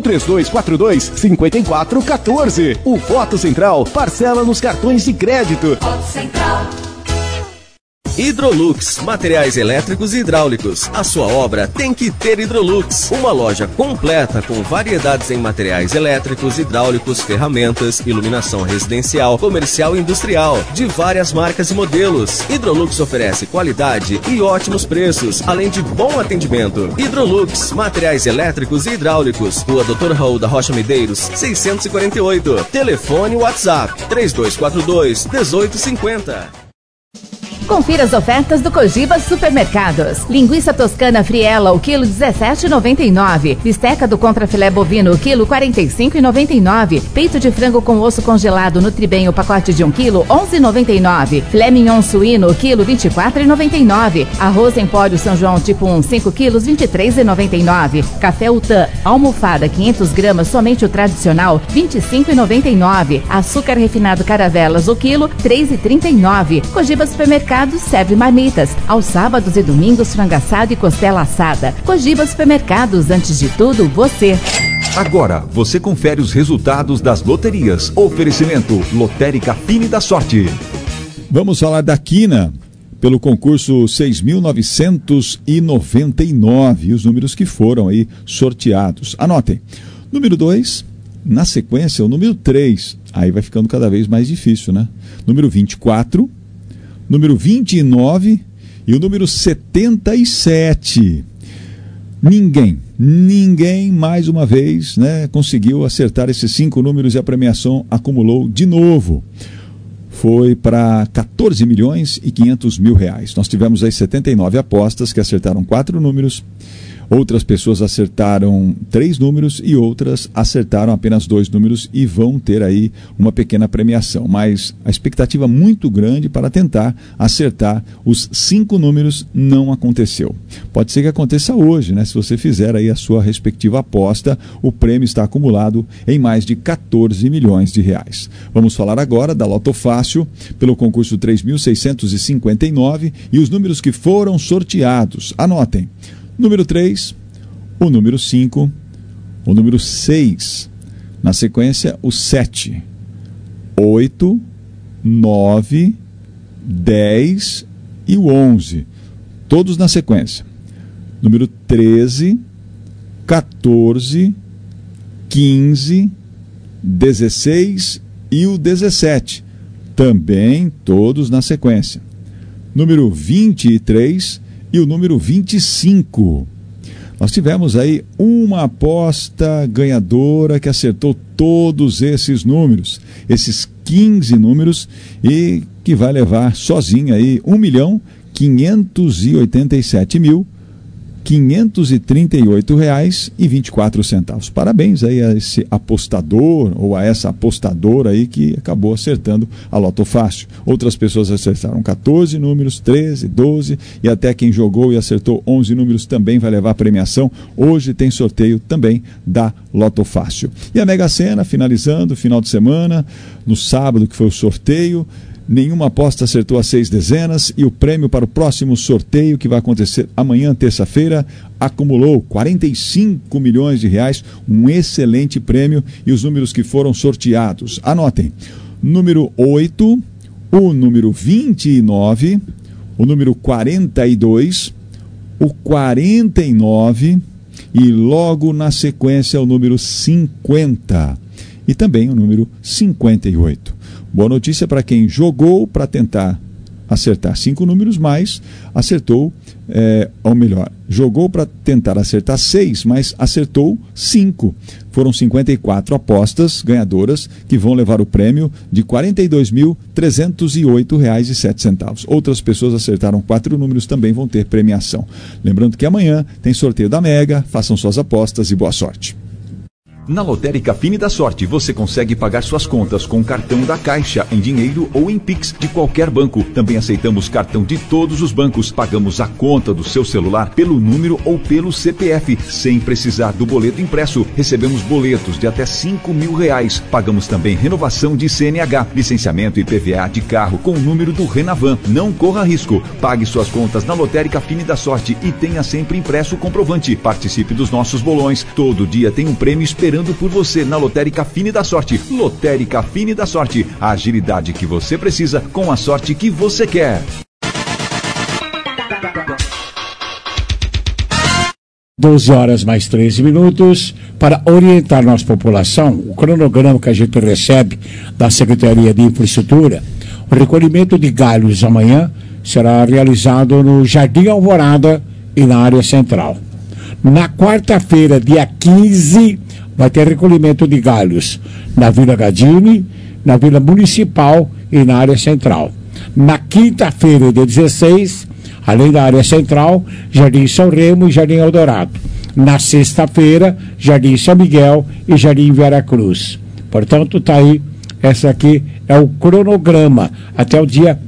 3242-5414. O Foto Central parcela nos cartões de crédito. Hidrolux, materiais elétricos e hidráulicos. A sua obra tem que ter Hidrolux. Uma loja completa com variedades em materiais elétricos, hidráulicos, ferramentas, iluminação residencial, comercial e industrial, de várias marcas e modelos. Hidrolux oferece qualidade e ótimos preços, além de bom atendimento. Hidrolux, materiais elétricos e hidráulicos. Rua Dr. Raul da Rocha Medeiros, 648. Telefone WhatsApp 3242-1850. Confira as ofertas do Cogiba Supermercados. Linguiça toscana Friela, o quilo 17,99. Bisteca do contrafilé bovino, o quilo 45,99. Peito de frango com osso congelado Nutribem, o pacote de 1 quilo, 11,99. Filé mignon suíno, o quilo 24,99. Arroz Empório São João tipo 1, 5 quilos, 23,99. Café Utã, almofada 500 gramas, somente o tradicional, 25,99. Açúcar refinado Caravelas, o quilo, 3,39. Cogiba Supermercados serve marmitas. Aos sábados e domingos, frango assado e costela assada. Cogiba Supermercados, antes de tudo, você. Agora, você confere os resultados das loterias. Oferecimento Lotérica Fine da Sorte. Vamos falar da Quina, pelo concurso 6.999, e os números que foram aí sorteados. Anotem. Número 2, na sequência, o número 3. Aí vai ficando cada vez mais difícil, né? Número 24, número 29 e o número 77. Ninguém mais uma vez, né, conseguiu acertar esses 5 números e a premiação acumulou de novo. Foi para 14 milhões e 500 mil reais. Nós tivemos aí 79 apostas que acertaram 4 números. Outras pessoas acertaram 3 números e outras acertaram apenas 2 números e vão ter aí uma pequena premiação. Mas a expectativa muito grande para tentar acertar os 5 números não aconteceu. Pode ser que aconteça hoje, né? Se você fizer aí a sua respectiva aposta, o prêmio está acumulado em mais de 14 milhões de reais. Vamos falar agora da Loto Fácil, pelo concurso 3.659 e os números que foram sorteados. Anotem. Número 3, o número 5, o número 6. Na sequência, o 7, 8, 9, 10 e o 11. Todos na sequência. Número 13, 14, 15, 16 e o 17. Também todos na sequência. Número 23 e o número 25. Nós tivemos aí uma aposta ganhadora que acertou todos esses números, esses 15 números, e que vai levar sozinha aí R$1.587.538,24. Parabéns aí a esse apostador ou a essa apostadora aí que acabou acertando a Loto Fácil. Outras pessoas acertaram 14 números, 13, 12 e até quem jogou e acertou 11 números também vai levar a premiação. Hoje tem sorteio também da Loto Fácil. E a Mega Sena, finalizando o final de semana, no sábado que foi o sorteio, nenhuma aposta acertou as 6 dezenas e o prêmio para o próximo sorteio, que vai acontecer amanhã, terça-feira, acumulou 45 milhões de reais, um excelente prêmio, e os números que foram sorteados. Anotem, número 8, o número 29, o número 42, o 49 e logo na sequência o número 50 e também o número 58. Boa notícia para quem jogou para tentar acertar 5 números, mas acertou, ou melhor, jogou para tentar acertar 6, mas acertou 5. Foram 54 apostas ganhadoras que vão levar o prêmio de R$ 42.308,07. Outras pessoas acertaram 4 números, também vão ter premiação. Lembrando que amanhã tem sorteio da Mega, façam suas apostas e boa sorte. Na Lotérica Fine da Sorte, você consegue pagar suas contas com cartão da Caixa, em dinheiro ou em Pix de qualquer banco. Também aceitamos cartão de todos os bancos. Pagamos a conta do seu celular pelo número ou pelo CPF, sem precisar do boleto impresso. Recebemos boletos de até R$5.000. Pagamos também renovação de CNH, licenciamento e IPVA de carro com o número do Renavan. Não corra risco. Pague suas contas na Lotérica Fine da Sorte e tenha sempre impresso o comprovante. Participe dos nossos bolões. Todo dia tem um prêmio esperando por você na Lotérica Fine da Sorte. Lotérica Fine da Sorte, a agilidade que você precisa com a sorte que você quer. 12 horas mais 13 minutos. Para orientar nossa população, o cronograma que a gente recebe da Secretaria de Infraestrutura, o recolhimento de galhos amanhã será realizado no Jardim Alvorada e na área central. Na quarta-feira, dia 15, vai ter recolhimento de galhos na Vila Gadini, na Vila Municipal e na área central. Na quinta-feira, dia 16, além da área central, Jardim São Remo e Jardim Eldorado. Na sexta-feira, Jardim São Miguel e Jardim Veracruz. Portanto, está aí, essa aqui é o cronograma até o dia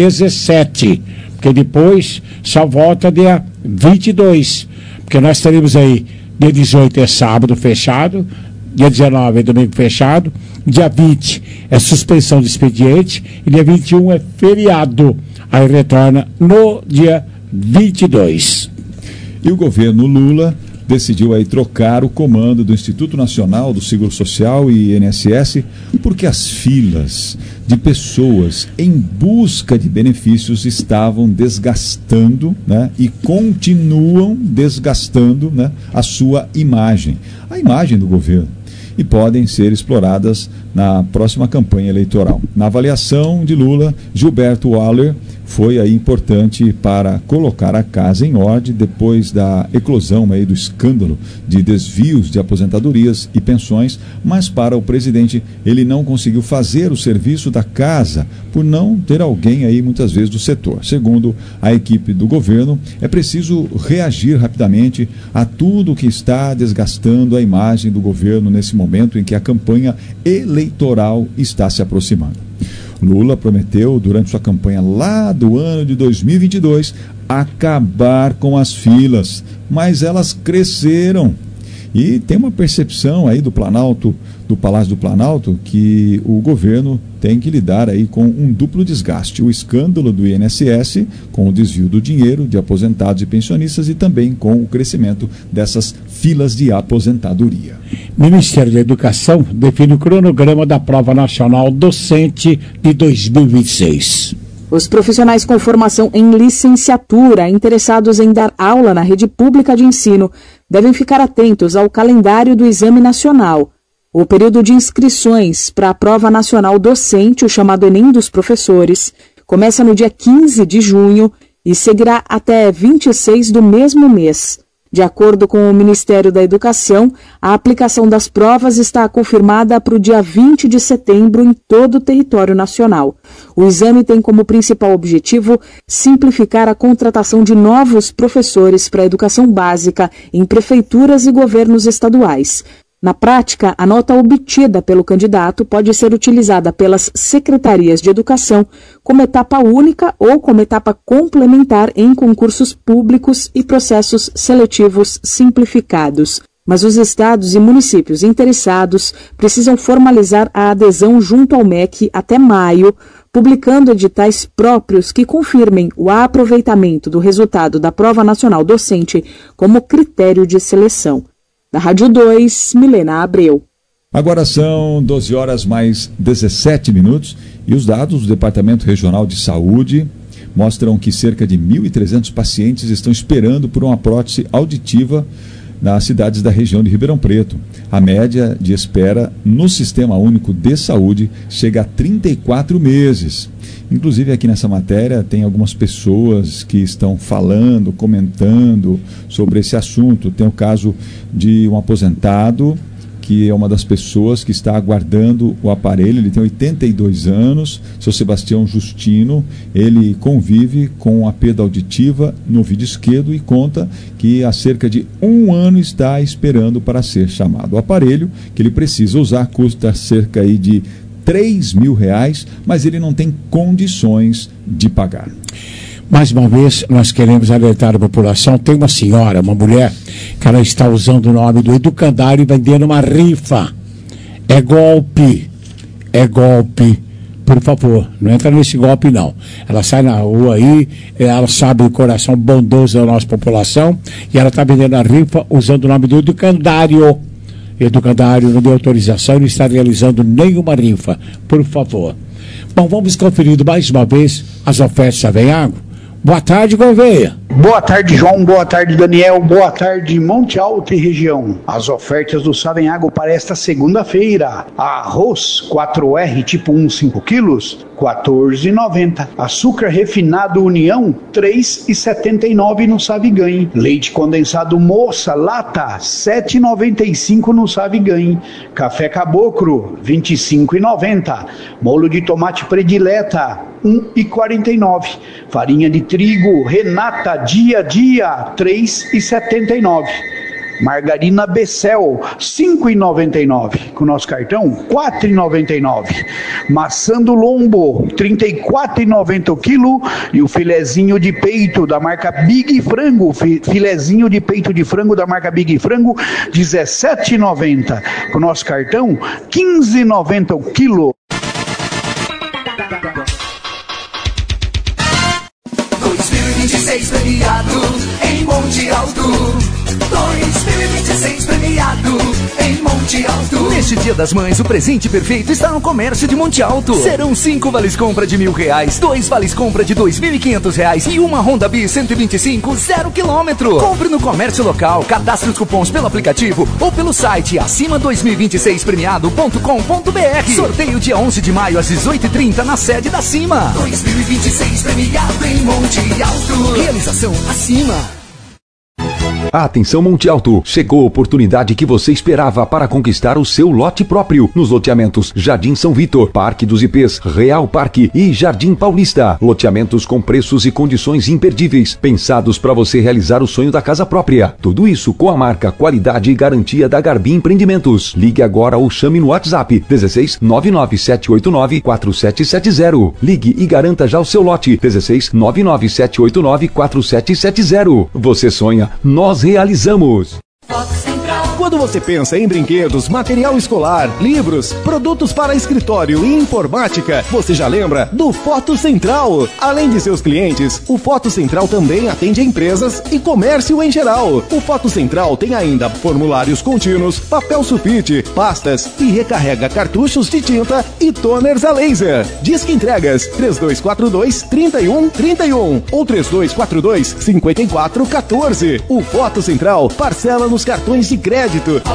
17, porque depois só volta dia 22, porque nós teremos aí, dia 18 é sábado fechado, dia 19 é domingo fechado, dia 20 é suspensão de expediente e dia 21 é feriado. Aí retorna no dia 22. E o governo Lula decidiu aí trocar o comando do Instituto Nacional do Seguro Social e INSS, porque as filas de pessoas em busca de benefícios estavam desgastando, né, e continuam desgastando, né, a sua imagem, a imagem do governo, e podem ser exploradas na próxima campanha eleitoral. Na avaliação de Lula, Gilberto Waller foi aí importante para colocar a casa em ordem depois da eclosão aí do escândalo de desvios de aposentadorias e pensões, mas para o presidente ele não conseguiu fazer o serviço da casa por não ter alguém aí muitas vezes do setor. Segundo a equipe do governo, é preciso reagir rapidamente a tudo que está desgastando a imagem do governo nesse momento em que a campanha eleitoral está se aproximando. Lula prometeu, durante sua campanha lá do ano de 2022, acabar com as filas, mas elas cresceram. E tem uma percepção aí do Planalto, do Palácio do Planalto, que o governo tem que lidar aí com um duplo desgaste. O escândalo do INSS, com o desvio do dinheiro de aposentados e pensionistas, e também com o crescimento dessas filas de aposentadoria. Ministério da Educação define o cronograma da Prova Nacional Docente de 2026. Os profissionais com formação em licenciatura interessados em dar aula na rede pública de ensino devem ficar atentos ao calendário do Exame Nacional. O período de inscrições para a Prova Nacional Docente, o chamado Enem dos Professores, começa no dia 15 de junho e seguirá até 26 do mesmo mês. De acordo com o Ministério da Educação, a aplicação das provas está confirmada para o dia 20 de setembro em todo o território nacional. O exame tem como principal objetivo simplificar a contratação de novos professores para a educação básica em prefeituras e governos estaduais. Na prática, a nota obtida pelo candidato pode ser utilizada pelas secretarias de educação como etapa única ou como etapa complementar em concursos públicos e processos seletivos simplificados. Mas os estados e municípios interessados precisam formalizar a adesão junto ao MEC até maio, publicando editais próprios que confirmem o aproveitamento do resultado da Prova Nacional Docente como critério de seleção. Da Rádio 2, Milena Abreu. Agora são 12 horas mais 17 minutos e os dados do Departamento Regional de Saúde mostram que cerca de 1.300 pacientes estão esperando por uma prótese auditiva nas cidades da região de Ribeirão Preto. A média de espera no Sistema Único de Saúde chega a 34 meses. Inclusive aqui nessa matéria tem algumas pessoas que estão falando, comentando sobre esse assunto. Tem o caso de um aposentado que é uma das pessoas que está aguardando o aparelho. Ele tem 82 anos, seu Sebastião Justino. Ele convive com a perda auditiva no ouvido esquerdo e conta que há cerca de 1 ano está esperando para ser chamado. O aparelho que ele precisa usar custa cerca aí de R$3.000, mas ele não tem condições de pagar. Mais uma vez, nós queremos alertar a população. Tem uma senhora, uma mulher, que ela está usando o nome do Educandário e vendendo uma rifa. É golpe. É golpe. Por favor, não entra nesse golpe, não. Ela sai na rua aí, ela sabe o coração bondoso da nossa população e ela está vendendo a rifa usando o nome do Educandário. Educandário não deu autorização e não está realizando nenhuma rifa. Por favor. Bom, vamos conferindo mais uma vez as ofertas da Venhago. Boa tarde, Gouveia. Boa tarde, João. Boa tarde, Daniel. Boa tarde, Monte Alto e região. As ofertas do Savenhago para esta segunda-feira. Arroz 4R tipo 1, 5 quilos, R$ 14,90. Açúcar refinado União, R$ 3,79 no Saviganhe. Leite condensado Moça, lata, R$ 7,95 no Saviganhe. Café Caboclo, R$ 25,90. Molho de tomate predileta, R$ 1,49. Farinha de trigo Renata Dia a Dia, R$ 3,79. Margarina Becel, R$ 5,99. Com o nosso cartão, R$ 4,99. Maçã do Lombo, R$ 34,90 o quilo. E o filezinho de peito da marca Big Frango, filezinho de peito de frango da marca Big Frango, R$ 17,90. Com o nosso cartão, R$ 15,90 o quilo. 2026 premiado em Monte Alto. 2026 premiado em Monte Alto. Neste Dia das Mães, o presente perfeito está no comércio de Monte Alto. Serão 5 vales compra de R$1.000, 2 vales compra de R$2.500 e uma Honda Bis 125 0 km. Compre no comércio local, cadastre os cupons pelo aplicativo ou pelo site acima2026premiado.com.br. Sorteio dia 11 de maio às 18h30 na sede da Acima. 2026 premiado em Monte Alto. Realização Acima. Atenção, Monte Alto! Chegou a oportunidade que você esperava para conquistar o seu lote próprio nos loteamentos Jardim São Vitor, Parque dos IPs, Real Parque e Jardim Paulista. Loteamentos com preços e condições imperdíveis, pensados para você realizar o sonho da casa própria. Tudo isso com a marca, qualidade e garantia da Garbi Empreendimentos. Ligue agora ou chame no WhatsApp 16 99789 4770. Ligue e garanta já o seu lote 16 99789 4770. Você sonha, nós realizamos. Quando você pensa em brinquedos, material escolar, livros, produtos para escritório e informática, você já lembra do Foto Central. Além de seus clientes, o Foto Central também atende empresas e comércio em geral. O Foto Central tem ainda formulários contínuos, papel sulfite, pastas e recarrega cartuchos de tinta e toners a laser. Disque entregas 3242-3131 ou 3242-5414. O Foto Central parcela nos cartões de crédito.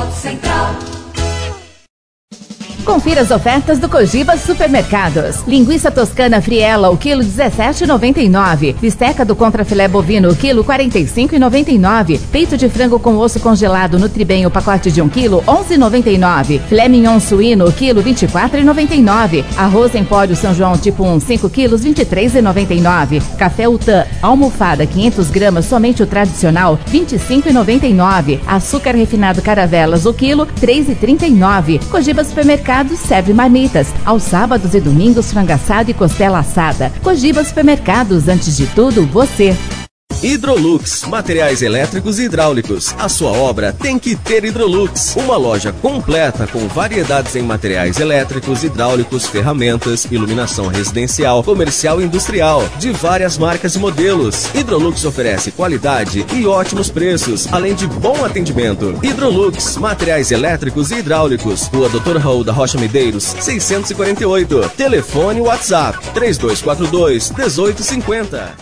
Confira as ofertas do Cogiba Supermercados. Linguiça toscana Friela, o quilo 17,99. Bisteca do contrafilé bovino, o quilo 45,99. Peito de frango com osso congelado Nutribem, o pacote de 1 quilo, 11,99. Filé mignon suíno, o quilo 24,99. Arroz Empório São João tipo 1, 5 quilos, 23,99. Café Utã, almofada 500 gramas, somente o tradicional, 25,99. Açúcar refinado Caravelas, o quilo, 3,39. Cogiba Supermercados serve marmitas. Aos sábados e domingos, frango assado e costela assada. Cogiba Supermercados, antes de tudo, você. Hidrolux, materiais elétricos e hidráulicos. A sua obra tem que ter Hidrolux. Uma loja completa com variedades em materiais elétricos, hidráulicos, ferramentas, iluminação residencial, comercial e industrial, de várias marcas e modelos. Hidrolux oferece qualidade e ótimos preços, além de bom atendimento. Hidrolux, materiais elétricos e hidráulicos. Rua Dr. Raul da Rocha Medeiros, 648. Telefone WhatsApp 3242-1850.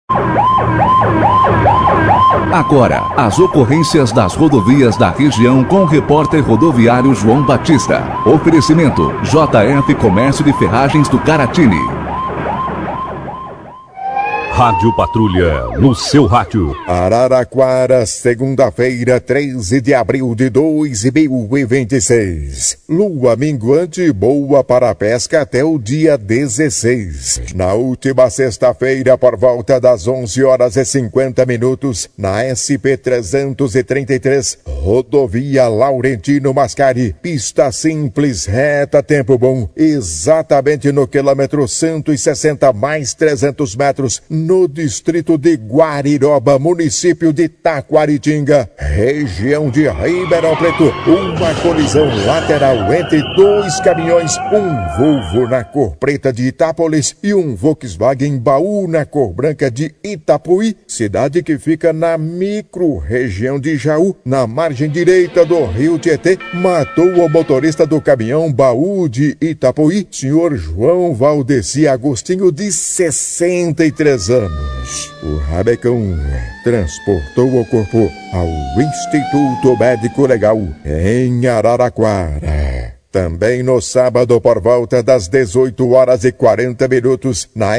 Agora, as ocorrências das rodovias da região com o repórter rodoviário João Batista. Oferecimento: JF Comércio de Ferragens do Caratini. Rádio Patrulha, no seu rádio. Araraquara, segunda-feira, 13 de abril de 2026. Lua minguante boa para a pesca até o dia 16. Na última sexta-feira, por volta das 11h50, na SP-333, rodovia Laurentino Mascari, pista simples, reta, tempo bom, exatamente no quilômetro 160 mais 300 metros, no distrito de Guariroba, município de Taquaritinga, região de Ribeirão Preto. Uma colisão lateral entre dois caminhões, um Volvo na cor preta de Itápolis e um Volkswagen Baú na cor branca de Itapuí, cidade que fica na micro-região de Jaú, na margem direita do rio Tietê. Matou o motorista do caminhão Baú de Itapuí, senhor João Valdeci Agostinho, de 63 anos. O Rabecão transportou o corpo ao Instituto Médico Legal em Araraquara. Também no sábado, por volta das 18h40, na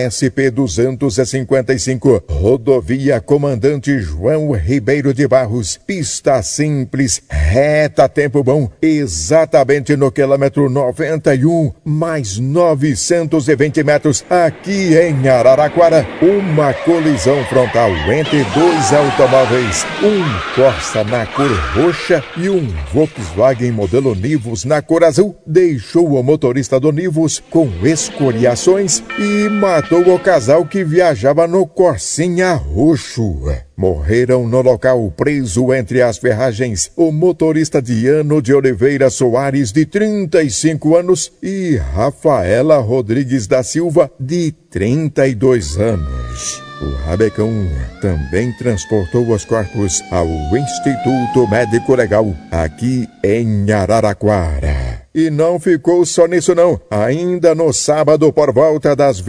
SP-255, rodovia Comandante João Ribeiro de Barros, pista simples, reta tempo bom, exatamente no quilômetro 91, mais 920 metros, aqui em Araraquara, uma colisão frontal entre dois automóveis, um Corsa na cor roxa e um Volkswagen modelo Nivus na cor azul, deixou o motorista do Nivus com escoriações e matou o casal que viajava no Corsinha roxo. Morreram no local, preso entre as ferragens, o motorista Diano de Oliveira Soares, de 35 anos, e Rafaela Rodrigues da Silva, de 32 anos. O Rabecão também transportou os corpos ao Instituto Médico Legal, aqui em Araraquara. E não ficou só nisso não. Ainda no sábado, por volta das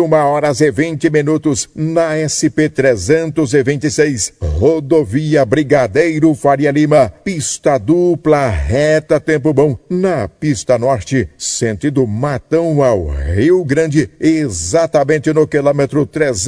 21h20, na SP-326, rodovia Brigadeiro Faria Lima, pista dupla, reta tempo bom, na pista norte, sentido Matão ao Rio Grande, exatamente no quilômetro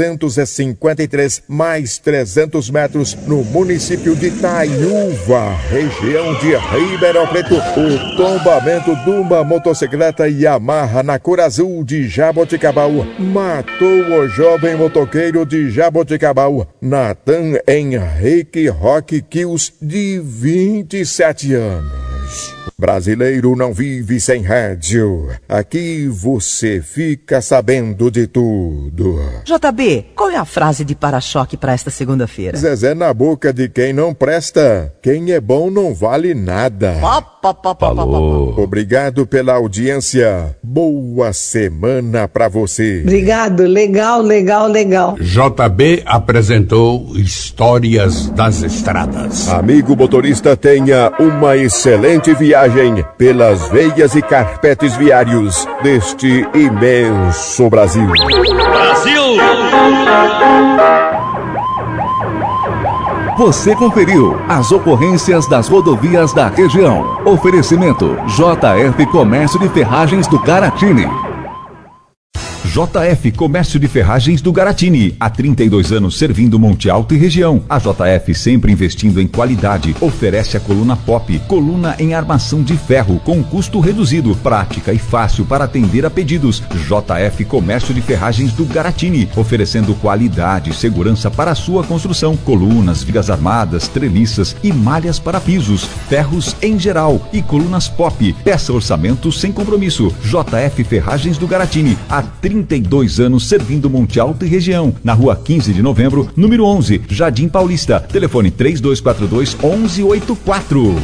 353, mais 300 metros, no município de Itaiúva, região de Ribeirão Preto, o tombamento de uma motocicleta Yamaha na cor azul de Jaboticabal matou o jovem motoqueiro de Jaboticabal, Nathan Henrique Roque Kills, de 27 anos. Brasileiro não vive sem rádio. Aqui você fica sabendo de tudo. JB, qual é a frase de para-choque para esta segunda-feira? Zezé na boca de quem não presta. Quem é bom não vale nada. Falou. Obrigado pela audiência. Boa semana pra você. Obrigado, legal. JB apresentou Histórias das Estradas. Amigo motorista, tenha uma excelente viagem pelas veias e carpetes viários deste imenso Brasil. Você conferiu as ocorrências das rodovias da região. Oferecimento JF Comércio de Ferragens do Garatini. JF Comércio de Ferragens do Garatini, há 32 anos servindo Monte Alto e região. A JF, sempre investindo em qualidade, oferece a coluna Pop, coluna em armação de ferro com custo reduzido, prática e fácil para atender a pedidos. JF Comércio de Ferragens do Garatini, oferecendo qualidade e segurança para a sua construção, colunas, vigas armadas, treliças e malhas para pisos, ferros em geral e colunas Pop. Peça orçamento sem compromisso. JF Ferragens do Garatini, há 32 anos servindo Monte Alto e região. Na rua 15 de novembro, número 11, Jardim Paulista. Telefone 3242-1184.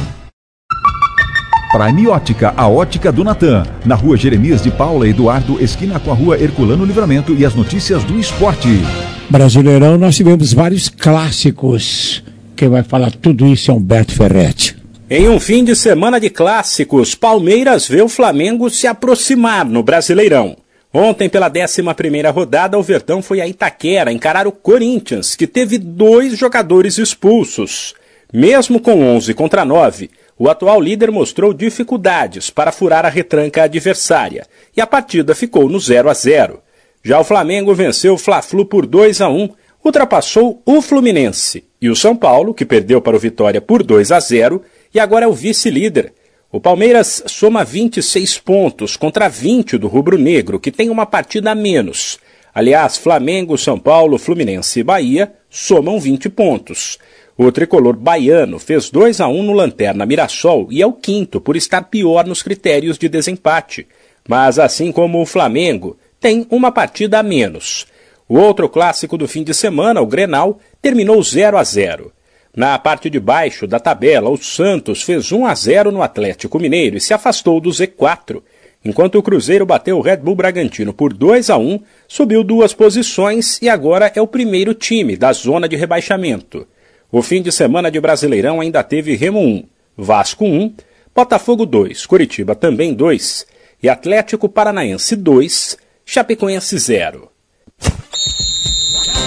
Prime Ótica, a ótica do Natan. Na rua Jeremias de Paula Eduardo, esquina com a rua Herculano Livramento, e as notícias do esporte. Brasileirão, nós tivemos vários clássicos. Quem vai falar tudo isso é Humberto Ferretti. Em um fim de semana de clássicos, Palmeiras vê o Flamengo se aproximar no Brasileirão. Ontem, pela 11ª rodada, o Verdão foi a Itaquera encarar o Corinthians, que teve 2 jogadores expulsos. Mesmo com 11 contra 9, o atual líder mostrou dificuldades para furar a retranca adversária, e a partida ficou no 0-0. Já o Flamengo venceu o Fla-Flu por 2-1, ultrapassou o Fluminense, e o São Paulo, que perdeu para o Vitória por 2-0, e agora é o vice-líder. O Palmeiras soma 26 pontos contra 20 do rubro-negro, que tem uma partida a menos. Aliás, Flamengo, São Paulo, Fluminense e Bahia somam 20 pontos. O tricolor baiano fez 2-1 no Lanterna Mirassol e é o quinto por estar pior nos critérios de desempate. Mas, assim como o Flamengo, tem uma partida a menos. O outro clássico do fim de semana, o Grenal, terminou 0-0. Na parte de baixo da tabela, o Santos fez 1-0 no Atlético Mineiro e se afastou do Z4, enquanto o Cruzeiro bateu o Red Bull Bragantino por 2-1, subiu 2 posições e agora é o primeiro time da zona de rebaixamento. O fim de semana de Brasileirão ainda teve Remo 1, Vasco 1, Botafogo 2, Coritiba também 2 e Atlético Paranaense 2, Chapecoense 0.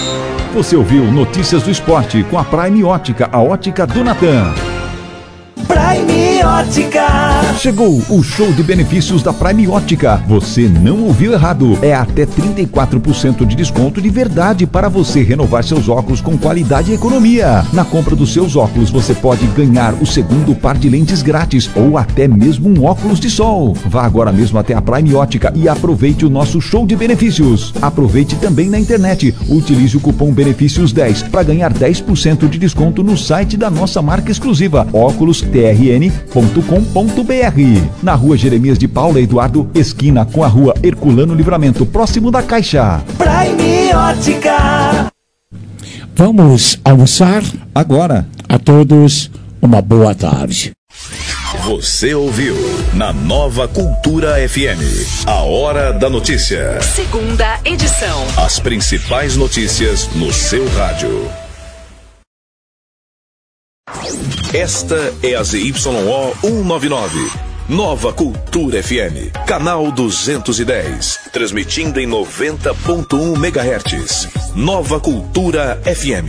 Você ouviu Notícias do Esporte com a Prime Ótica, a ótica do Natan. Prime Ótica. Chegou o show de benefícios da Prime Ótica. Você não ouviu errado. É até 34% de desconto de verdade para você renovar seus óculos com qualidade e economia. Na compra dos seus óculos, você pode ganhar o segundo par de lentes grátis ou até mesmo um óculos de sol. Vá agora mesmo até a Prime Ótica e aproveite o nosso show de benefícios. Aproveite também na internet. Utilize o cupom BENEFÍCIOS10 para ganhar 10% de desconto no site da nossa marca exclusiva, óculostrn.com.br. Na rua Jeremias de Paula Eduardo, esquina com a rua Herculano Livramento, próximo da Caixa. Prime Ótica. Vamos almoçar? Agora. A todos, uma boa tarde. Você ouviu na Nova Cultura FM, a Hora da Notícia. Segunda edição. As principais notícias no seu rádio. Esta é a ZYO 199, Nova Cultura FM, canal 210, transmitindo em 90.1 MHz. Nova Cultura FM.